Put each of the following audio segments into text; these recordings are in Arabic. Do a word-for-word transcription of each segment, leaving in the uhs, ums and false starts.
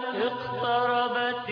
اقتربت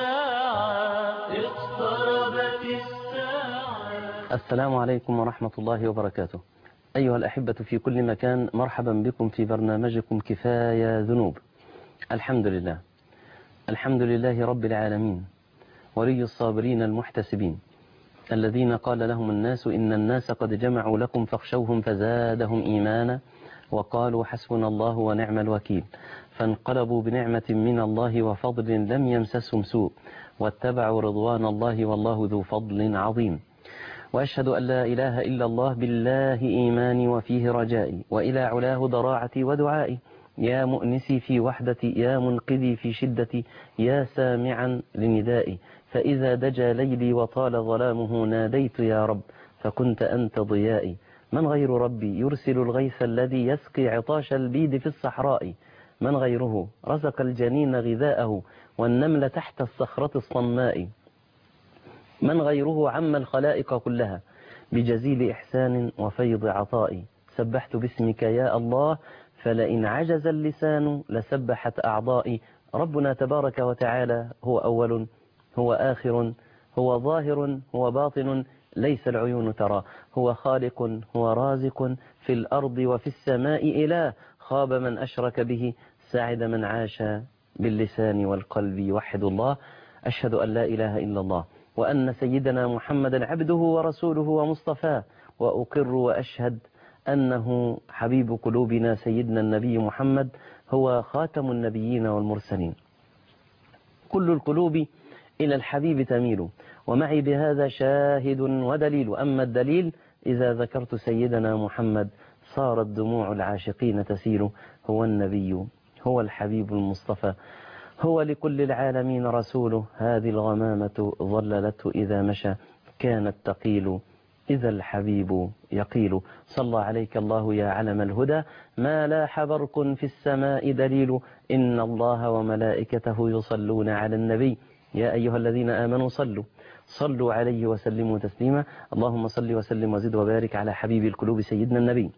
الساعة اقتربت الساعة. السلام عليكم ورحمة الله وبركاته. أيها الأحبة في كل مكان، مرحبا بكم في برنامجكم كفاية ذنوب. الحمد لله الحمد لله رب العالمين، ولي الصابرين المحتسبين، الذين قال لهم الناس إن الناس قد جمعوا لكم فاخشوهم فزادهم إيمانا وقالوا حسبنا الله ونعم الوكيل، فانقلبوا بنعمة من الله وفضل لم يمسسهم سوء واتبعوا رضوان الله والله ذو فضل عظيم. وأشهد أن لا إله إلا الله بالله إيماني وفيه رجائي، وإلى علاه ضراعتي ودعائي. يا مؤنسي في وحدتي، يا منقذي في شدتي، يا سامعا لندائي. فإذا دجى ليلي وطال ظلامه ناديت يا رب فكنت أنت ضيائي. من غير ربي يرسل الغيث الذي يسقي عطاش البيد في الصحراء؟ من غيره رزق الجنين غذاءه والنمل تحت الصخرة الصماء؟ من غيره عم الخلائق كلها بجزيل إحسان وفيض عطاء؟ سبحت باسمك يا الله فلئن عجز اللسان لسبحت أعضائي. ربنا تبارك وتعالى هو أول، هو آخر، هو ظاهر، هو باطن، ليس العيون ترى. هو خالق، هو رازق في الأرض وفي السماء إله. خاب من أشرك به، سعد من عاش باللسان والقلب يوحد الله. أشهد أن لا إله إلا الله، وأن سيدنا محمدا عبده ورسوله ومصطفاه، وأقر وأشهد أنه حبيب قلوبنا سيدنا النبي محمد، هو خاتم النبيين والمرسلين. كل القلوب إلى الحبيب تميل، ومعي بهذا شاهد ودليل. أما الدليل إذا ذكرت سيدنا محمد صارت دموع العاشقين تسيل. هو النبي، هو الحبيب المصطفى، هو لكل العالمين رسوله. هذه الغمامة ظللته إذا مشى، كانت تقيل إذا الحبيب يقيل. صلى عليك الله يا علم الهدى، ما لاح برق في السماء دليل. إن الله وملائكته يصلون على النبي، يا أيها الذين آمنوا صلوا صلوا عليه وسلموا تسليما. اللهم صل وسلم وزد وبارك على حبيب القلوب سيدنا النبي.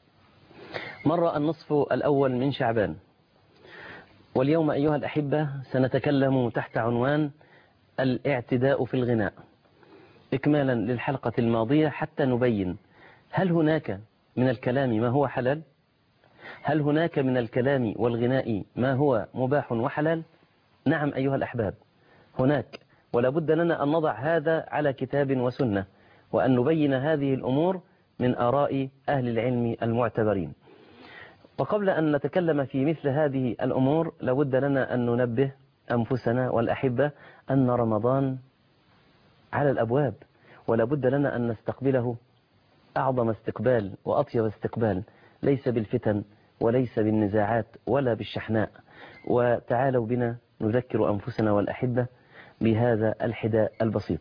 مر النصف الأول من شعبان، واليوم أيها الأحبة سنتكلم تحت عنوان الاعتداء في الغناء، إكمالا للحلقة الماضية حتى نبين هل هناك من الكلام ما هو حلال؟ هل هناك من الكلام والغناء ما هو مباح وحلال؟ نعم أيها الأحباب، هناك، ولا بد لنا أن نضع هذا على كتاب وسنة، وأن نبين هذه الأمور من آراء أهل العلم المعتبرين. وقبل أن نتكلم في مثل هذه الأمور لابد لنا أن ننبه أنفسنا والأحبة أن رمضان على الأبواب، ولا بد لنا أن نستقبله أعظم استقبال وأطيب استقبال، ليس بالفتن وليس بالنزاعات ولا بالشحناء. وتعالوا بنا نذكر أنفسنا والأحبة بهذا الحداء البسيط.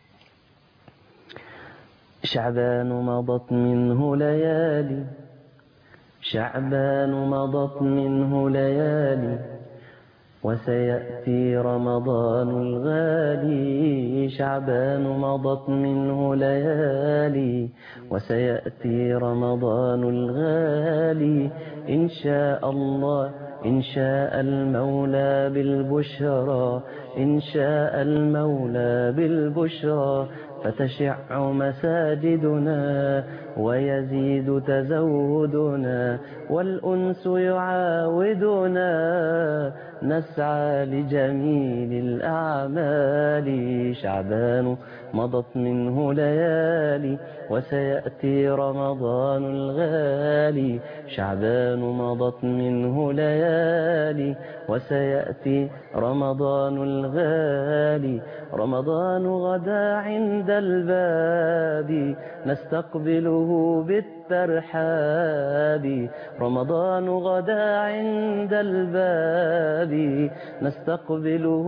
شعبان مضت منه ليالي، شعبان مضت منه ليالي، وسيأتي رمضان الغالي. شعبان مضت منه ليالي، وسيأتي رمضان الغالي. إن شاء الله، إن شاء المولى بالبشرى، إن شاء المولى بالبشرى. فتشع مساجدنا ويزيد تزودنا، والأنس يعاودنا نسعى لجميل الأعمال. شعبان مضت منه ليالي، وسيأتي رمضان الغالي. شعبان مضت منه ليالي، وسيأتي رمضان الغالي. رمضان غدا عند الباب، نستقبله بالترحاب. رمضان غدا عند الباب، نستقبله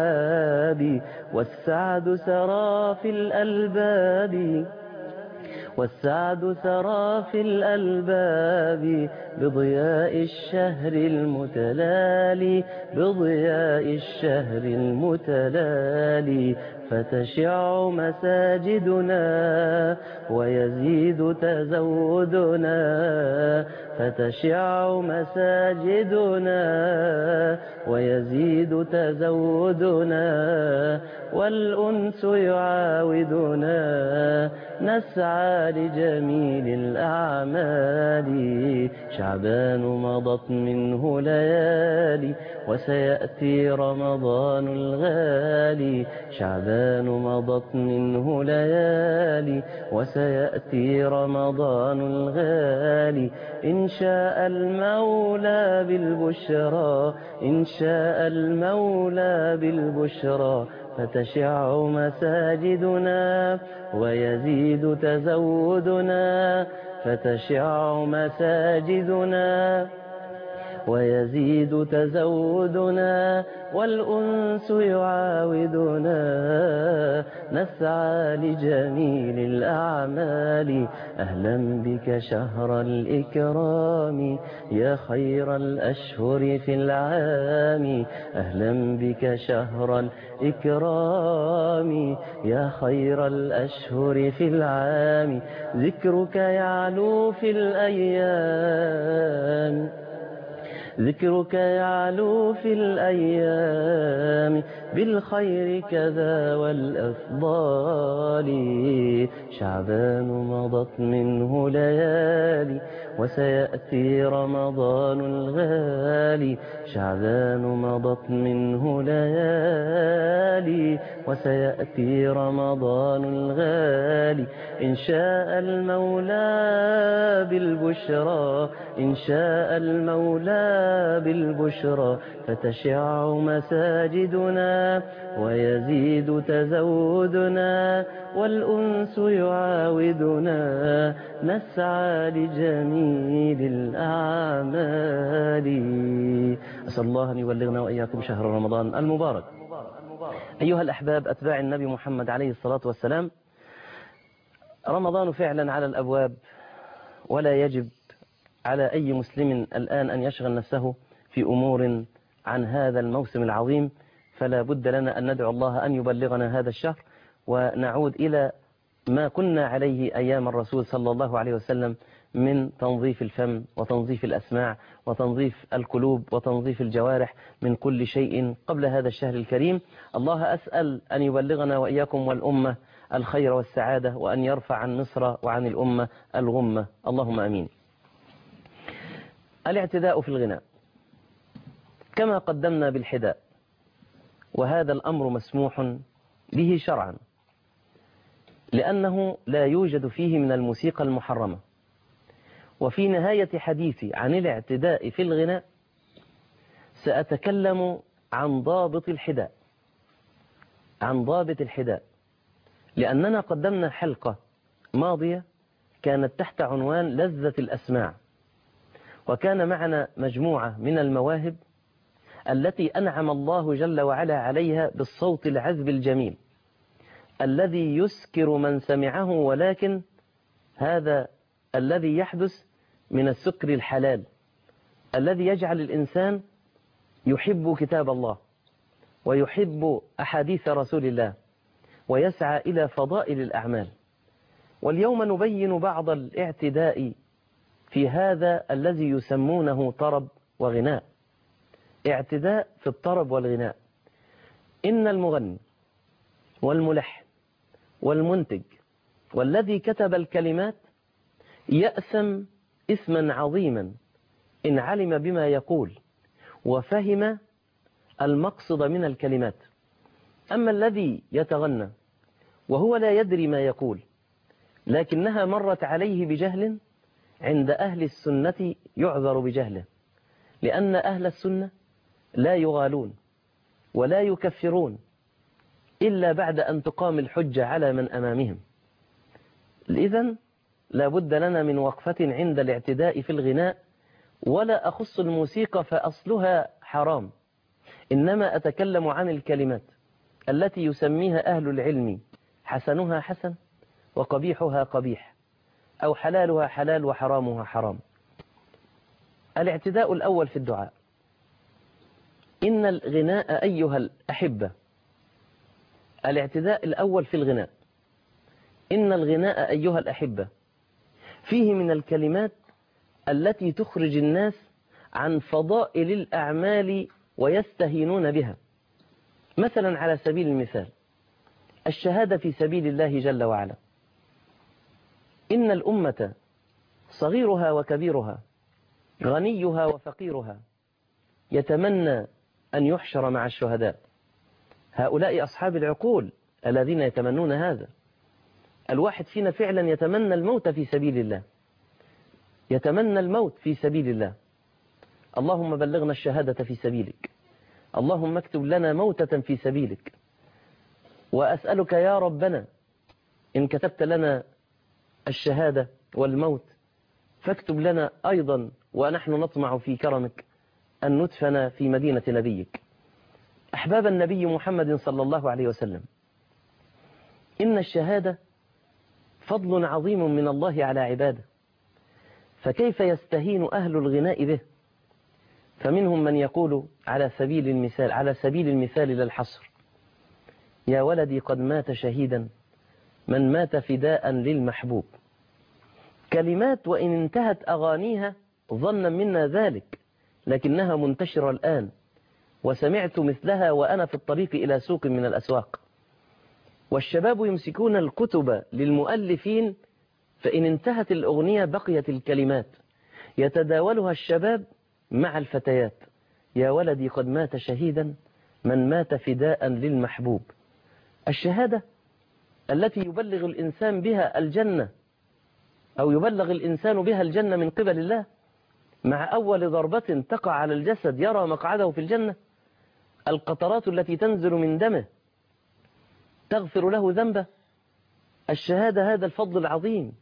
بالترحاب. والسعد سرى في الألباب، والسعد سرى في الألباب بضياء الشهر المتلالي بضياء الشهر المتلالي فتشع مساجدنا ويزيد تزودنا فتشع مساجدنا ويزيد تزودنا والأنس يعاودنا نسعى لجميل الأعمال شعبان مضت منه ليالي وسيأتي رمضان الغالي شعبان مضت منه ليالي وسيأتي رمضان الغالي إن شاء المولى بالبشرى إن شاء المولى بالبشرى فتشع مساجدنا ويزيد تزودنا فتشع مساجدنا ويزيد تزودنا والأنس يعاودنا نسعى لجميل الأعمال أهلا بك شهر الإكرام يا خير الأشهر في العام أهلا بك شهر الإكرام يا خير الأشهر في العام ذكرك يعلو في الأيام ذكرك يعلو في الأيام بالخير كذا والأفضال شعبان مضت منه ليالي وسيأتي رمضان الغالي شعبان مضت منه ليالي وسيأتي رمضان الغالي إن شاء المولى بالبشرى إن شاء المولى بالبشرى فتشع مساجدنا ويزيد تزودنا والأنس يعاودنا نسعى لجميل الأعمال. أسأل الله أن يبلغنا وإياكم شهر رمضان المبارك. أيها الأحباب أتباع النبي محمد عليه الصلاة والسلام، رمضان فعلا على الأبواب، ولا يجب على أي مسلم الآن أن يشغل نفسه في أمور عن هذا الموسم العظيم، فلا بد لنا أن ندعو الله أن يبلغنا هذا الشهر ونعود إلى ما كنا عليه أيام الرسول صلى الله عليه وسلم من تنظيف الفم وتنظيف الأسماع وتنظيف القلوب وتنظيف الجوارح من كل شيء قبل هذا الشهر الكريم. الله أسأل أن يبلغنا وإياكم والأمة الخير والسعادة، وأن يرفع عن مصر وعن الأمة الغمة، اللهم أمين. الاعتداء في الغناء كما قدمنا بالحداء، وهذا الأمر مسموح به شرعا، لأنه لا يوجد فيه من الموسيقى المحرمة. وفي نهاية حديثي عن الاعتداء في الغناء سأتكلم عن ضابط الحداء عن ضابط الحداء لأننا قدمنا حلقة ماضية كانت تحت عنوان لذة الأسماع، وكان معنا مجموعة من المواهب التي أنعم الله جل وعلا عليها بالصوت العذب الجميل الذي يسكر من سمعه، ولكن هذا الذي يحدث من السكر الحلال الذي يجعل الإنسان يحب كتاب الله ويحب أحاديث رسول الله ويسعى إلى فضائل الأعمال. واليوم نبين بعض الاعتداء في هذا الذي يسمونه طرب وغناء. اعتداء في الطرب والغناء. إن المغني والملحن والمنتج والذي كتب الكلمات يأثم إثما عظيما إن علم بما يقول وفهم المقصد من الكلمات. أما الذي يتغنى وهو لا يدري ما يقول لكنها مرت عليه بجهل، عند أهل السنة يعذر بجهله، لأن أهل السنة لا يغالون ولا يكفرون إلا بعد أن تقام الحجة على من أمامهم. إذن لا بد لنا من وقفة عند الاعتداء في الغناء، ولا أخص الموسيقى فأصلها حرام، إنما أتكلم عن الكلمات التي يسميها أهل العلم حسنها حسن وقبيحها قبيح، أو حلالها حلال وحرامها حرام. الاعتداء الأول في الدعاء. إن الغناء أيها الأحبة، الاعتداء الأول في الغناء، إن الغناء أيها الأحبة فيه من الكلمات التي تخرج الناس عن فضائل الأعمال ويستهينون بها. مثلا على سبيل المثال الشهادة في سبيل الله جل وعلا. إن الأمة صغيرها وكبيرها غنيها وفقيرها يتمنى أن يحشر مع الشهداء. هؤلاء أصحاب العقول الذين يتمنون هذا. الواحد فينا فعلا يتمنى الموت في سبيل الله، يتمنى الموت في سبيل الله. اللهم بلغنا الشهادة في سبيلك، اللهم اكتب لنا موتة في سبيلك. وأسألك يا ربنا إن كتبت لنا الشهادة والموت فاكتب لنا أيضا ونحن نطمع في كرمك أن ندفن في مدينة نبيك. أحباب النبي محمد صلى الله عليه وسلم، إن الشهادة فضل عظيم من الله على عباده، فكيف يستهين أهل الغناء به؟ فمنهم من يقول على سبيل المثال على سبيل المثال للحصر: يا ولدي قد مات شهيدا من مات فداء للمحبوب. كلمات وإن انتهت أغانيها ظنا منا ذلك، لكنها منتشرة الآن، وسمعت مثلها وأنا في الطريق إلى سوق من الأسواق. والشباب يمسكون الكتب للمؤلفين، فإن انتهت الأغنية بقيت الكلمات يتداولها الشباب مع الفتيات: يا ولدي قد مات شهيدا من مات فداء للمحبوب. الشهادة التي يبلغ الإنسان بها الجنة أو يبلغ الإنسان بها الجنة من قبل الله، مع أول ضربة تقع على الجسد يرى مقعده في الجنة. القطرات التي تنزل من دمه تغفر له ذنبه. الشهادة هذا الفضل العظيم،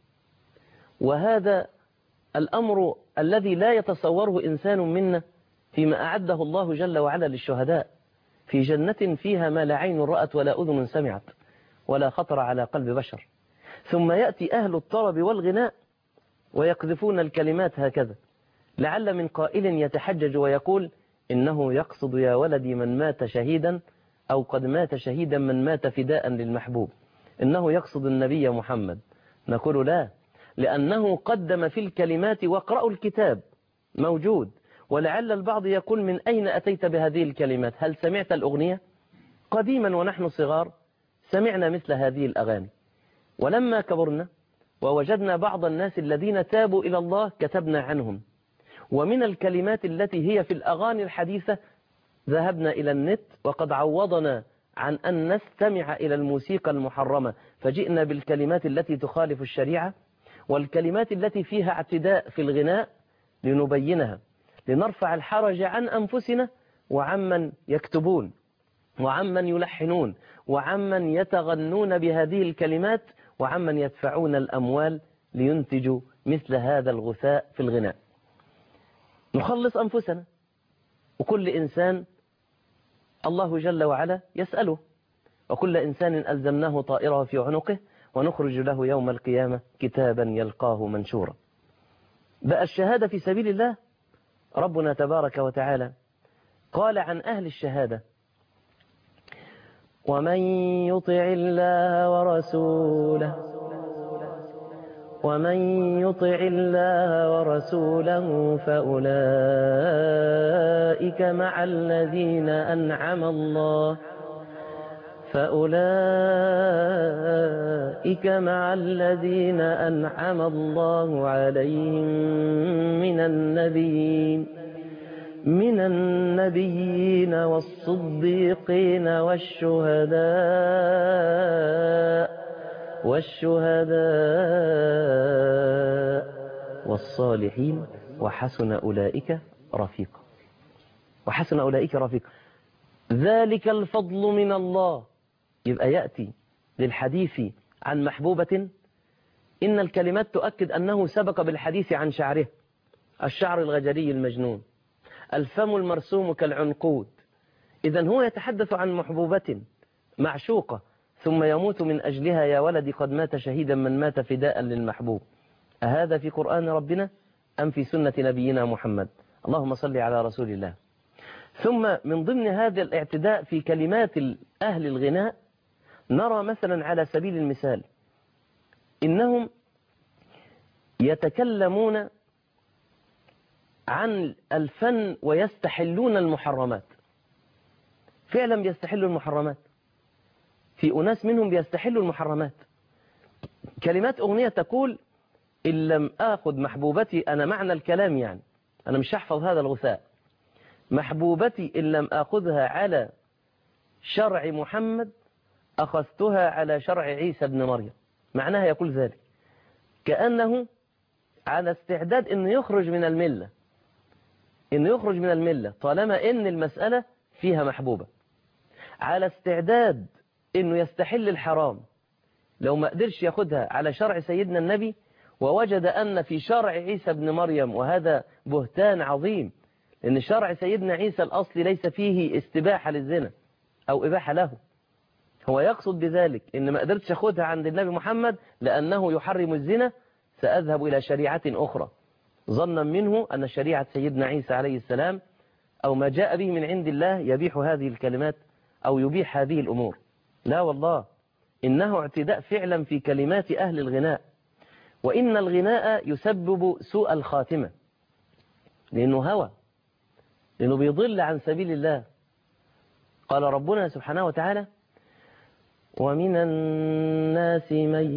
وهذا الأمر الذي لا يتصوره إنسان منا فيما أعده الله جل وعلا للشهداء في جنة فيها ما لا عين رأت ولا أذن سمعت ولا خطر على قلب بشر. ثم يأتي أهل الطرب والغناء ويقذفون الكلمات هكذا، لعل من قائل يتحجج ويقول: إنه يقصد يا ولدي من مات شهيدا، أو قد مات شهيدا من مات فداء للمحبوب، إنه يقصد النبي محمد. نقول لا، لأنه قدم في الكلمات واقرأوا الكتاب موجود. ولعل البعض يقول: من أين أتيت بهذه الكلمات؟ هل سمعت الأغنية؟ قديما ونحن صغار سمعنا مثل هذه الأغاني، ولما كبرنا ووجدنا بعض الناس الذين تابوا إلى الله كتبنا عنهم. ومن الكلمات التي هي في الأغاني الحديثة ذهبنا إلى النت وقد عوضنا عن أن نستمع إلى الموسيقى المحرمة، فجئنا بالكلمات التي تخالف الشريعة والكلمات التي فيها اعتداء في الغناء لنبينها، لنرفع الحرج عن أنفسنا وعمن يكتبون وعمن يلحنون وعمن يتغنون بهذه الكلمات وعمن يدفعون الأموال لينتجوا مثل هذا الغثاء في الغناء. نخلص أنفسنا، وكل إنسان الله جل وعلا يسأله: وكل إنسان ألزمناه طائره في عنقه ونخرج له يوم القيامة كتابا يلقاه منشورا. بقى الشهادة في سبيل الله، ربنا تبارك وتعالى قال عن أهل الشهادة: ومن يطع الله ورسوله ومن يطع الله ورسوله فأولئك مع الذين أنعم الله فأولئك مع الذين أنعم الله عليهم من النبيين من النبيين والصديقين والشهداء والشهداء والصالحين وحسن أولئك رفيقا وحسن أولئك رفيقا ذلك الفضل من الله. يبقى يأتي للحديث عن محبوبة إن الكلمات تؤكد أنه سبق بالحديث عن شعره: الشعر الغجري المجنون، الفم المرسوم كالعنقود. إذن هو يتحدث عن محبوبة معشوقة ثم يموت من أجلها: يا ولدي قد مات شهيدا من مات فداء للمحبوب. أهذا في قرآن ربنا أم في سنة نبينا محمد؟ اللهم صل على رسول الله. ثم من ضمن هذا الاعتداء في كلمات أهل الغناء نرى مثلا على سبيل المثال إنهم يتكلمون عن الفن ويستحلون المحرمات. فعلا بيستحلوا المحرمات، في أناس منهم بيستحلوا المحرمات. كلمات أغنية تقول إن لم آخذ محبوبتي، أنا معنى الكلام يعني أنا مش هحفظ هذا الغثاء، محبوبتي إن لم آخذها على شرع محمد أخذتها على شرع عيسى بن مريم. معناها يقول ذلك كأنه على استعداد أنه يخرج من الملة، أنه يخرج من الملة طالما أن المسألة فيها محبوبة، على استعداد أنه يستحل الحرام لو ما قدرش ياخدها على شرع سيدنا النبي، ووجد أن في شرع عيسى بن مريم، وهذا بهتان عظيم، لأن شرع سيدنا عيسى الأصل ليس فيه استباحة للزنا أو إباحة له. هو يقصد بذلك إن ما قدرتش أخدها عند النبي محمد لأنه يحرم الزنا، سأذهب إلى شريعة أخرى، ظنا منه أن شريعة سيدنا عيسى عليه السلام أو ما جاء به من عند الله يبيح هذه الكلمات أو يبيح هذه الأمور. لا والله، إنه اعتداء فعلا في كلمات أهل الغناء. وإن الغناء يسبب سوء الخاتمة، لأنه هوى، لأنه بيضل عن سبيل الله. قال ربنا سبحانه وتعالى: ومن الناس من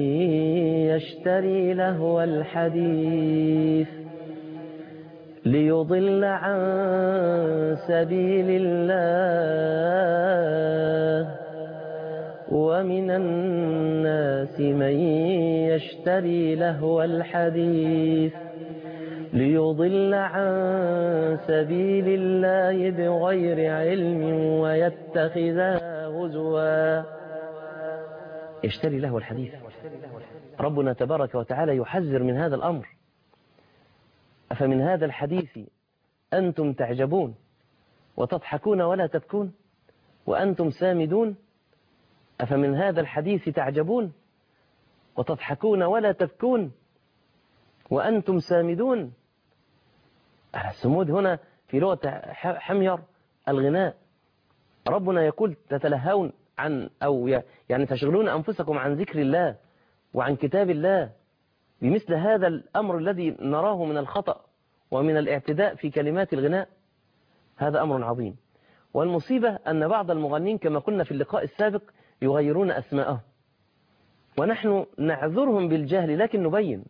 يشتري لهو الحديث ليضل عن سبيل الله ومن الناس من يشتري لهو الحديث ليضل عن سبيل الله بغير علم ويتخذها هزوا. يشتري لهو الحديث. ربنا تبارك وتعالى يحذر من هذا الأمر. أفمن هذا الحديث أنتم تعجبون وتضحكون ولا تبكون وأنتم سامدون؟ أفمن هذا الحديث تعجبون وتضحكون ولا تبكون وأنتم سامدون؟ السمود هنا في لغة حمير الغناء. ربنا يقول: تتلهون عن أو يعني تشغلون أنفسكم عن ذكر الله وعن كتاب الله بمثل هذا الأمر الذي نراه من الخطأ ومن الاعتداء في كلمات الغناء. هذا أمر عظيم. والمصيبة أن بعض المغنين كما قلنا في اللقاء السابق يغيرون أسماءهم، ونحن نعذرهم بالجهل لكن نبين: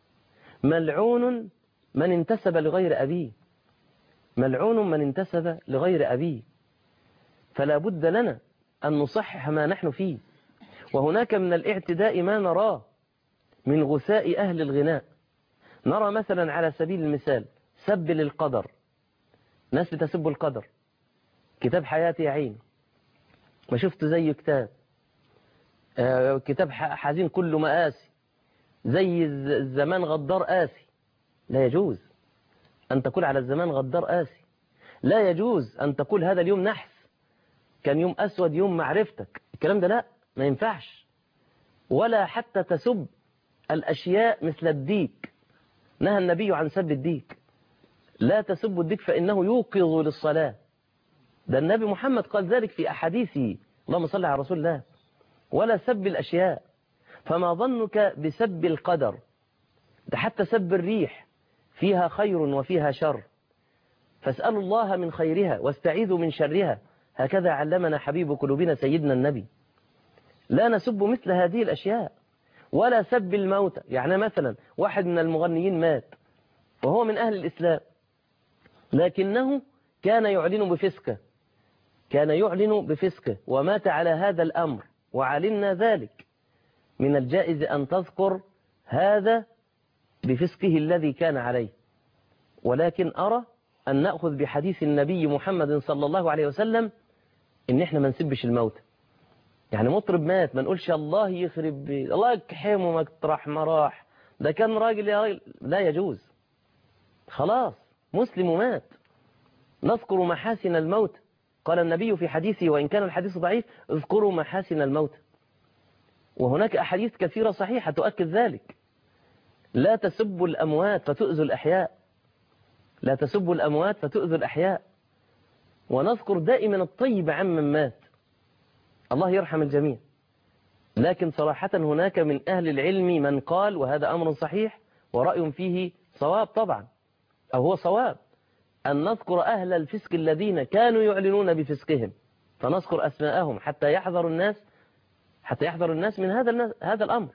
ملعون من انتسب لغير أبيه، ملعون من انتسب لغير أبيه. فلا بد لنا أن نصحح ما نحن فيه. وهناك من الاعتداء ما نراه من غثاء أهل الغناء. نرى مثلا على سبيل المثال سب للقدر، ناس بتسب القدر. كتاب حياتي يا عين، ما شفت زي كتاب آه كتاب حزين كله مآسي، زي الزمان غدار آسي. لا يجوز أن تقول على الزمان غدار آسي، لا يجوز أن تقول هذا اليوم نحس، كان يوم أسود يوم معرفتك. الكلام ده لا، ما ينفعش. ولا حتى تسب الأشياء مثل الديك، نهى النبي عن سب الديك. لا تسب الديك فإنه يوقظ للصلاة. ده النبي محمد قال ذلك في أحاديثه، اللهم صل على رسول الله. ولا سب الأشياء. فما ظنك بسب القدر؟ ده حتى سب الريح فيها خير وفيها شر، فاسألوا الله من خيرها واستعيذوا من شرها. هكذا علمنا حبيب قلوبنا سيدنا النبي. لا نسب مثل هذه الأشياء. ولا سب الموتى. يعني مثلا واحد من المغنيين مات وهو من أهل الإسلام، لكنه كان يعلن بفسقه، كان يعلن بفسقه ومات على هذا الأمر، وعلمنا ذلك. من الجائز أن تذكر هذا بفسقه الذي كان عليه، ولكن أرى أن نأخذ بحديث النبي محمد صلى الله عليه وسلم إن إحنا ما نسبش الموت. يعني مطرب مات ما نقولش الله يخرب بي، الله يكحمه مطرح ما راح، ده كان راجل يا راجل. لا يجوز. خلاص مسلم ومات. نذكر محاسن الموت. قال النبي في حديثه وإن كان الحديث ضعيف: اذكروا محاسن الموت. وهناك أحاديث كثيرة صحيحة تؤكد ذلك. لا تسبوا الأموات فتؤذوا الأحياء، لا تسبوا الأموات فتؤذوا الأحياء. ونذكر دائما الطيب عمن مات، الله يرحم الجميع. لكن صراحة هناك من أهل العلم من قال، وهذا أمر صحيح ورأي فيه صواب طبعا، أو هو صواب، أن نذكر أهل الفسق الذين كانوا يعلنون بفسقهم، فنذكر أسماءهم حتى يحذر الناس حتى يحذر الناس من هذا هذا الأمر.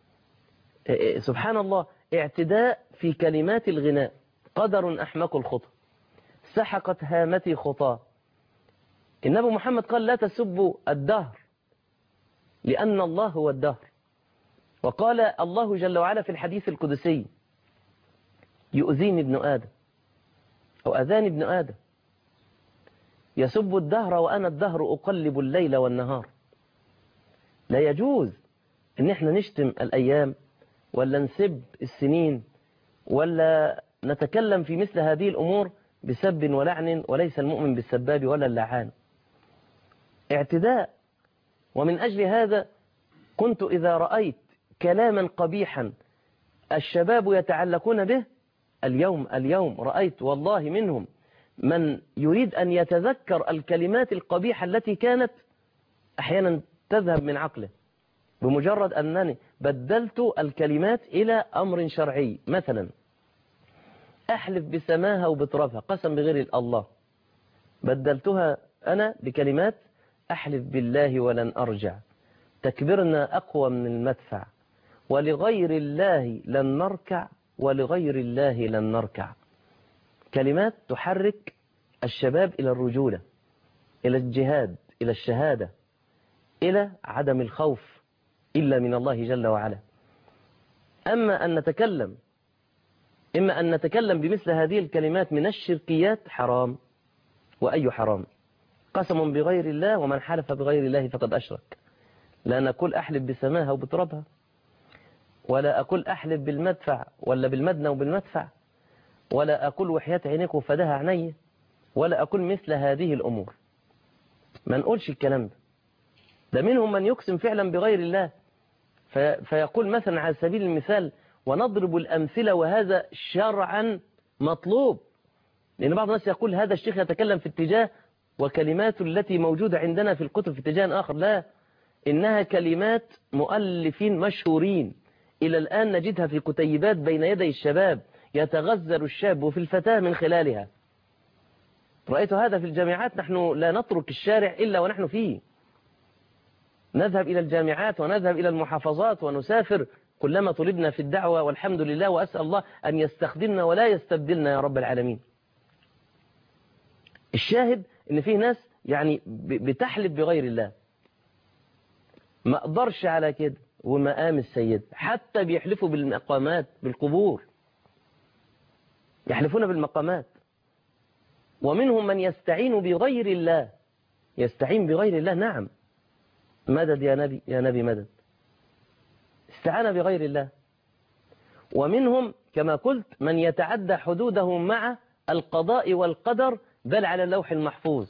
سبحان الله، اعتداء في كلمات الغناء، قدر أحمق الخطى، سحقت هامتي خطاه. النبي محمد قال لا تسبوا الدهر لأن الله هو الدهر. وقال الله جل وعلا في الحديث القدسي يؤذيني ابن آدم أو أذاني ابن آدم، يسب الدهر وأنا الدهر أقلب الليل والنهار. لا يجوز ان احنا نشتم الأيام ولا نسب السنين ولا نتكلم في مثل هذه الأمور بسب ولعن، وليس المؤمن بالسباب ولا اللعان، اعتداء. ومن أجل هذا كنت إذا رأيت كلاما قبيحا الشباب يتعلقون به، اليوم اليوم رأيت والله منهم من يريد أن يتذكر الكلمات القبيحة التي كانت أحيانا تذهب من عقله بمجرد أنني بدلت الكلمات إلى أمر شرعي. مثلا أحلف بسماها وبترابها، قسم بغير الله، بدلتها أنا بكلمات أحلف بالله ولن أرجع، تكبرنا أقوى من المدفع، ولغير الله لن نركع، ولغير الله لن نركع. كلمات تحرك الشباب إلى الرجولة، إلى الجهاد، إلى الشهادة، إلى عدم الخوف إلا من الله جل وعلا. أما أن نتكلم إما أن نتكلم بمثل هذه الكلمات من الشركيات، حرام. وأي حرام؟ قسم بغير الله، ومن حلف بغير الله فقد أشرك. لا نقول أحلف بسماها وبترابها، ولا أقول أحلف بالمدفع ولا بالمدنى وبالمدفع، ولا أقول وحياة عينيك وفداها عيني، ولا أقول مثل هذه الأمور. ما نقولش الكلام ده. ده منهم من يقسم فعلا بغير الله، في فيقول مثلا على سبيل المثال، ونضرب الأمثلة وهذا شرعا مطلوب، لأن بعض الناس يقول هذا الشيخ يتكلم في اتجاه وكلمات التي موجودة عندنا في الكتب في اتجاه آخر. لا، إنها كلمات مؤلفين مشهورين إلى الآن نجدها في كتيبات بين يدي الشباب، يتغزل الشاب في الفتاة من خلالها. رأيت هذا في الجامعات، نحن لا نترك الشارع إلا ونحن فيه، نذهب إلى الجامعات ونذهب إلى المحافظات ونسافر كلما طلبنا في الدعوة، والحمد لله، وأسأل الله أن يستخدمنا ولا يستبدلنا يا رب العالمين. الشاهد إن فيه ناس يعني بتحلف بغير الله، ما أقدرش على كده، ومقام السيد حتى بيحلفوا بالمقامات، بالقبور، يحلفون بالمقامات. ومنهم من يستعين بغير الله، يستعين بغير الله، نعم، مدد يا نبي، يا نبي مدد، استعان بغير الله. ومنهم كما قلت من يتعدى حدوده مع القضاء والقدر، بل على اللوح المحفوظ.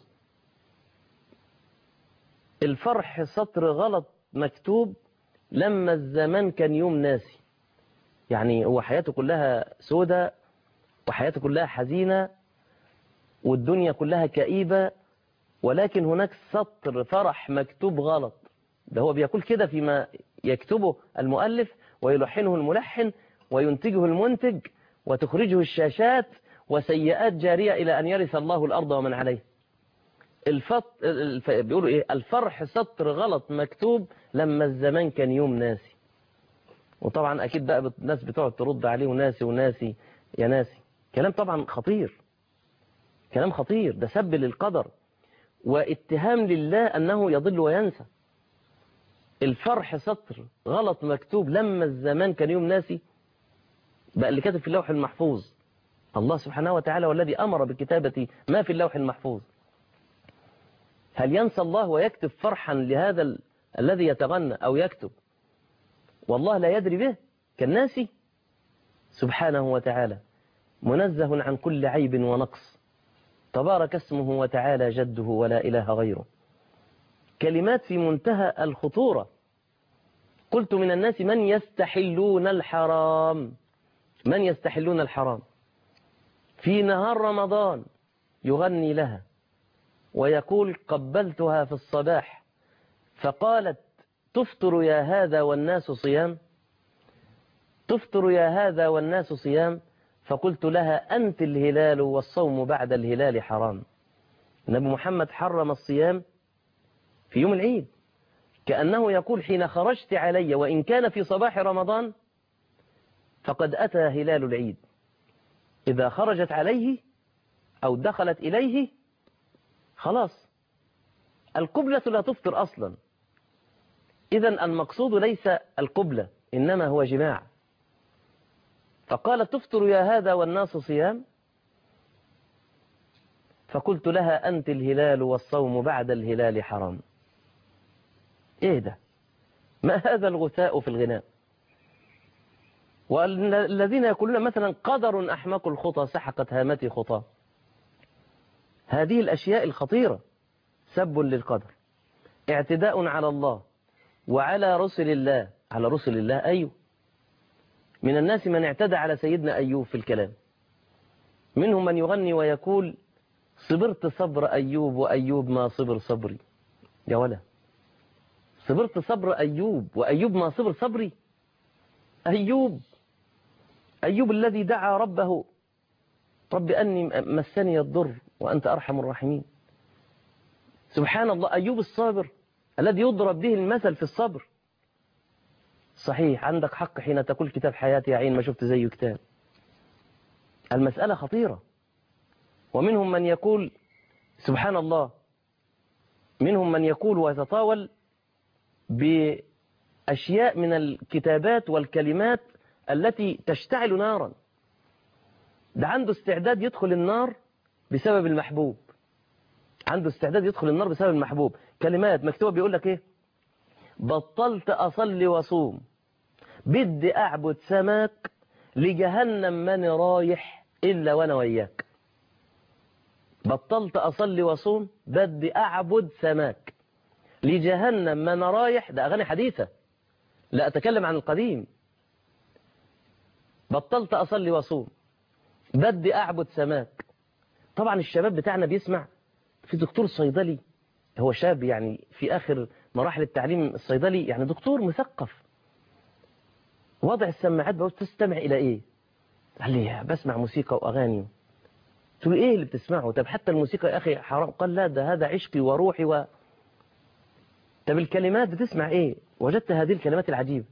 الفرح سطر غلط مكتوب لما الزمان كان يوم ناسي، يعني هو حياته كلها سودة وحياته كلها حزينة والدنيا كلها كئيبة، ولكن هناك سطر فرح مكتوب غلط. ده هو بيقول كده فيما يكتبه المؤلف ويلحنه الملحن وينتجه المنتج وتخرجه الشاشات، وسيئات جارية إلى أن يرث الله الأرض ومن عليه. الفط... الف... بيقولوا إيه؟ الفرح سطر غلط مكتوب لما الزمان كان يوم ناسي. وطبعا أكيد بقى الناس بتقعد ترد عليه وناسي وناسي يا ناسي. كلام طبعا خطير، كلام خطير، ده سب للقدر واتهام لله أنه يضل وينسى. الفرح سطر غلط مكتوب لما الزمان كان يوم ناسي، بقى اللي كاتب في اللوح المحفوظ الله سبحانه وتعالى، والذي أمر بكتابة ما في اللوح المحفوظ. هل ينسى الله ويكتب فرحا لهذا ال... الذي يتغنى أو يكتب والله لا يدري به كالناسي؟ سبحانه وتعالى منزه عن كل عيب ونقص، تبارك اسمه وتعالى جده ولا إله غيره. كلمات في منتهى الخطورة. قلت من الناس من يستحلون الحرام، من يستحلون الحرام في نهار رمضان يغني لها ويقول قبلتها في الصباح فقالت تفطر يا هذا والناس صيام، تفطر يا هذا والناس صيام، فقلت لها أنت الهلال والصوم بعد الهلال حرام. النبي محمد حرم الصيام في يوم العيد، كأنه يقول حين خرجت علي وإن كان في صباح رمضان فقد أتى هلال العيد، إذا خرجت عليه أو دخلت إليه خلاص القبلة لا تفطر أصلا. إذن المقصود ليس القبلة إنما هو جماع. فقال تفطر يا هذا والناس صيام، فقلت لها أنت الهلال والصوم بعد الهلال حرام. إيه ده؟ ما هذا الغثاء في الغناء؟ والذين يقولون مثلا قدر أحمق الخطى سحقت هامتي خطى، هذه الأشياء الخطيرة سب للقدر، اعتداء على الله وعلى رسل الله. على رسل الله أيوه، من الناس من اعتدى على سيدنا أيوب في الكلام، منهم من يغني ويقول صبرت صبر أيوب وأيوب ما صبر صبري. يا ولا صبرت صبر أيوب وأيوب ما صبر صبري. أيوب أيوب الذي دعا ربه رب أني مسني الضر وأنت أرحم الراحمين. سبحان الله، أيوب الصابر الذي يضرب به المثل في الصبر. صحيح عندك حق حين تقول كتاب حياتي يا عين ما شفت زيه كتاب. المسألة خطيرة. ومنهم من يقول سبحان الله، منهم من يقول ويتطاول بأشياء من الكتابات والكلمات التي تشتعل نارا. ده عنده استعداد يدخل النار بسبب المحبوب، عنده استعداد يدخل النار بسبب المحبوب. كلمات مكتوبة بيقول لك ايه؟ بطلت أصلي وصوم بدي أعبد سماك لجهنم من رايح إلا وأنا وياك. بطلت أصلي وصوم بدي أعبد سماك لجهنم من رايح. ده أغاني حديثة، لا أتكلم عن القديم. بطلت أصلي وصوم بدي أعبد سماك. طبعا الشباب بتاعنا بيسمع في دكتور صيدلي، هو شاب يعني في آخر مراحل التعليم الصيدلي، يعني دكتور مثقف، وضع السماعات بقول تستمع إلى إيه؟ قال لي بسمع موسيقى وأغاني. قلت له إيه اللي بتسمعه؟ طب حتى الموسيقى يا أخي حرام. قال لا ده هذا عشقي وروحي و... طب الكلمات بتسمع إيه؟ وجدت هذه الكلمات العجيبة: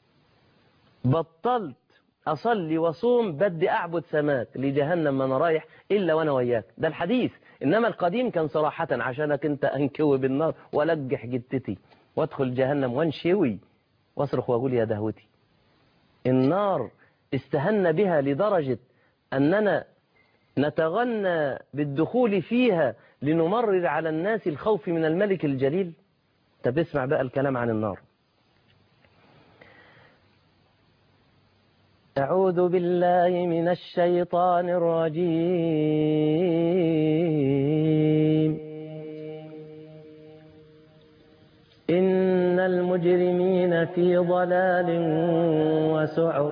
بطلت أصلي وصوم بدي أعبد سماك لجهنم من رايح إلا وأنا وياك. ده الحديث. إنما القديم كان صراحة عشانك أنت أنكوي بالنار ولجح جدتي وادخل جهنم وانشوي واصرخ وأقول يا دهوتي. النار استهن بها لدرجة أننا نتغنى بالدخول فيها لنمرر على الناس الخوف من الملك الجليل. طب اسمع بقى الكلام عن النار. أعوذ بالله من الشيطان الرجيم. إن المجرمين في ضلال وسعر.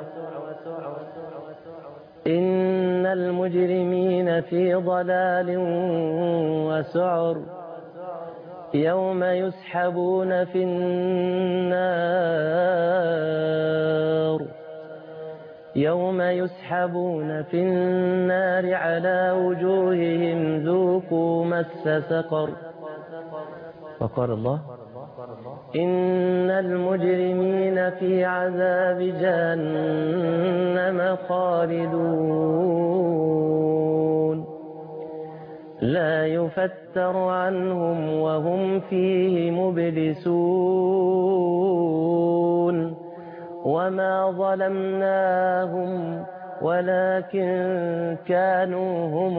إن المجرمين في ضلال وسعر يوم يسحبون في النار يوم يسحبون في النار على وجوههم ذوقوا مس سقر. وقال الله إن المجرمين في عذاب جهنم خالدون لا يفتر عنهم وهم فيه مبلسون وما ظلمناهم ولكن كانوا هم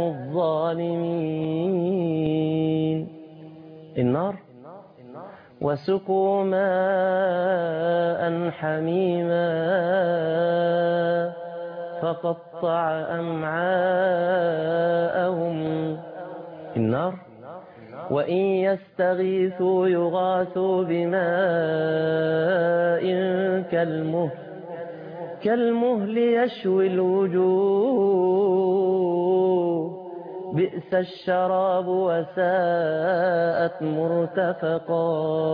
الظالمين. النار وسقوا ماء حميما فقطع أمعاءهم. النار وإن يستغيثوا يغاثوا بماء كالمهل كالمهل يشوي الوجوه بئس الشراب وساءت مرتفقا.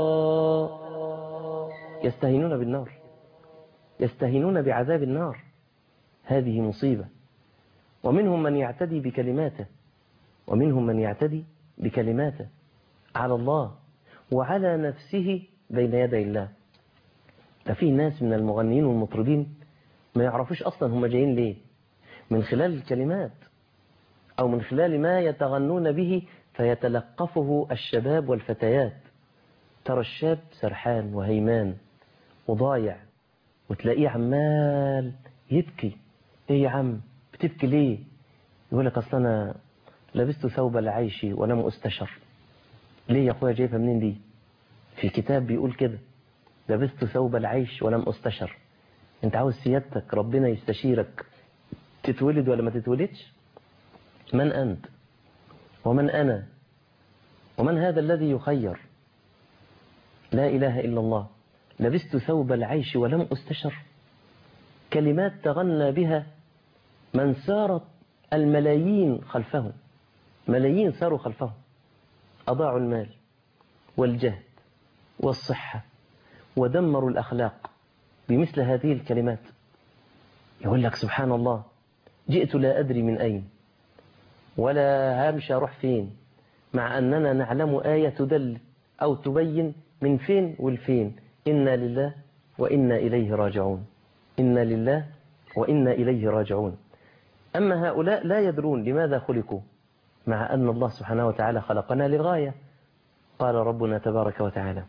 يستهينون بالنار، يستهينون بعذاب النار، هذه مصيبة. ومنهم من يعتدي بكلماته، ومنهم من يعتدي بكلماته على الله وعلى نفسه بين يدي الله. ففي ناس من المغنيين والمطربين ما يعرفوش أصلا هم جايين ليه، من خلال الكلمات أو من خلال ما يتغنون به فيتلقفه الشباب والفتيات. ترى الشاب سرحان وهيمان وضايع، وتلاقيه عمال يبكي. ايه يا عم بتبكي ليه؟ يقول لك اصل انا لبست ثوب العيش ولم استشر. ليه يا اخويا جايبها منين دي؟ في كتاب بيقول كده، لبست ثوب العيش ولم استشر. انت عاوز سيادتك ربنا يستشيرك تتولد ولا ما تتولدش؟ من انت ومن انا ومن هذا الذي يخير؟ لا اله الا الله. لبست ثوب العيش ولم استشر، كلمات تغنى بها من سارت الملايين خلفه، ملايين ساروا خلفه، أضاعوا المال والجهد والصحة ودمروا الأخلاق بمثل هذه الكلمات. يقول لك سبحان الله، جئت لا أدري من أين ولا همشي أروح فين، مع أننا نعلم آية تدل أو تبين من فين والفين. إنا لله وإنا إليه راجعون، إنا لله وإنا إليه راجعون. أما هؤلاء لا يدرون لماذا خلقوا، مع أن الله سبحانه وتعالى خلقنا للغاية. قال ربنا تبارك وتعالى: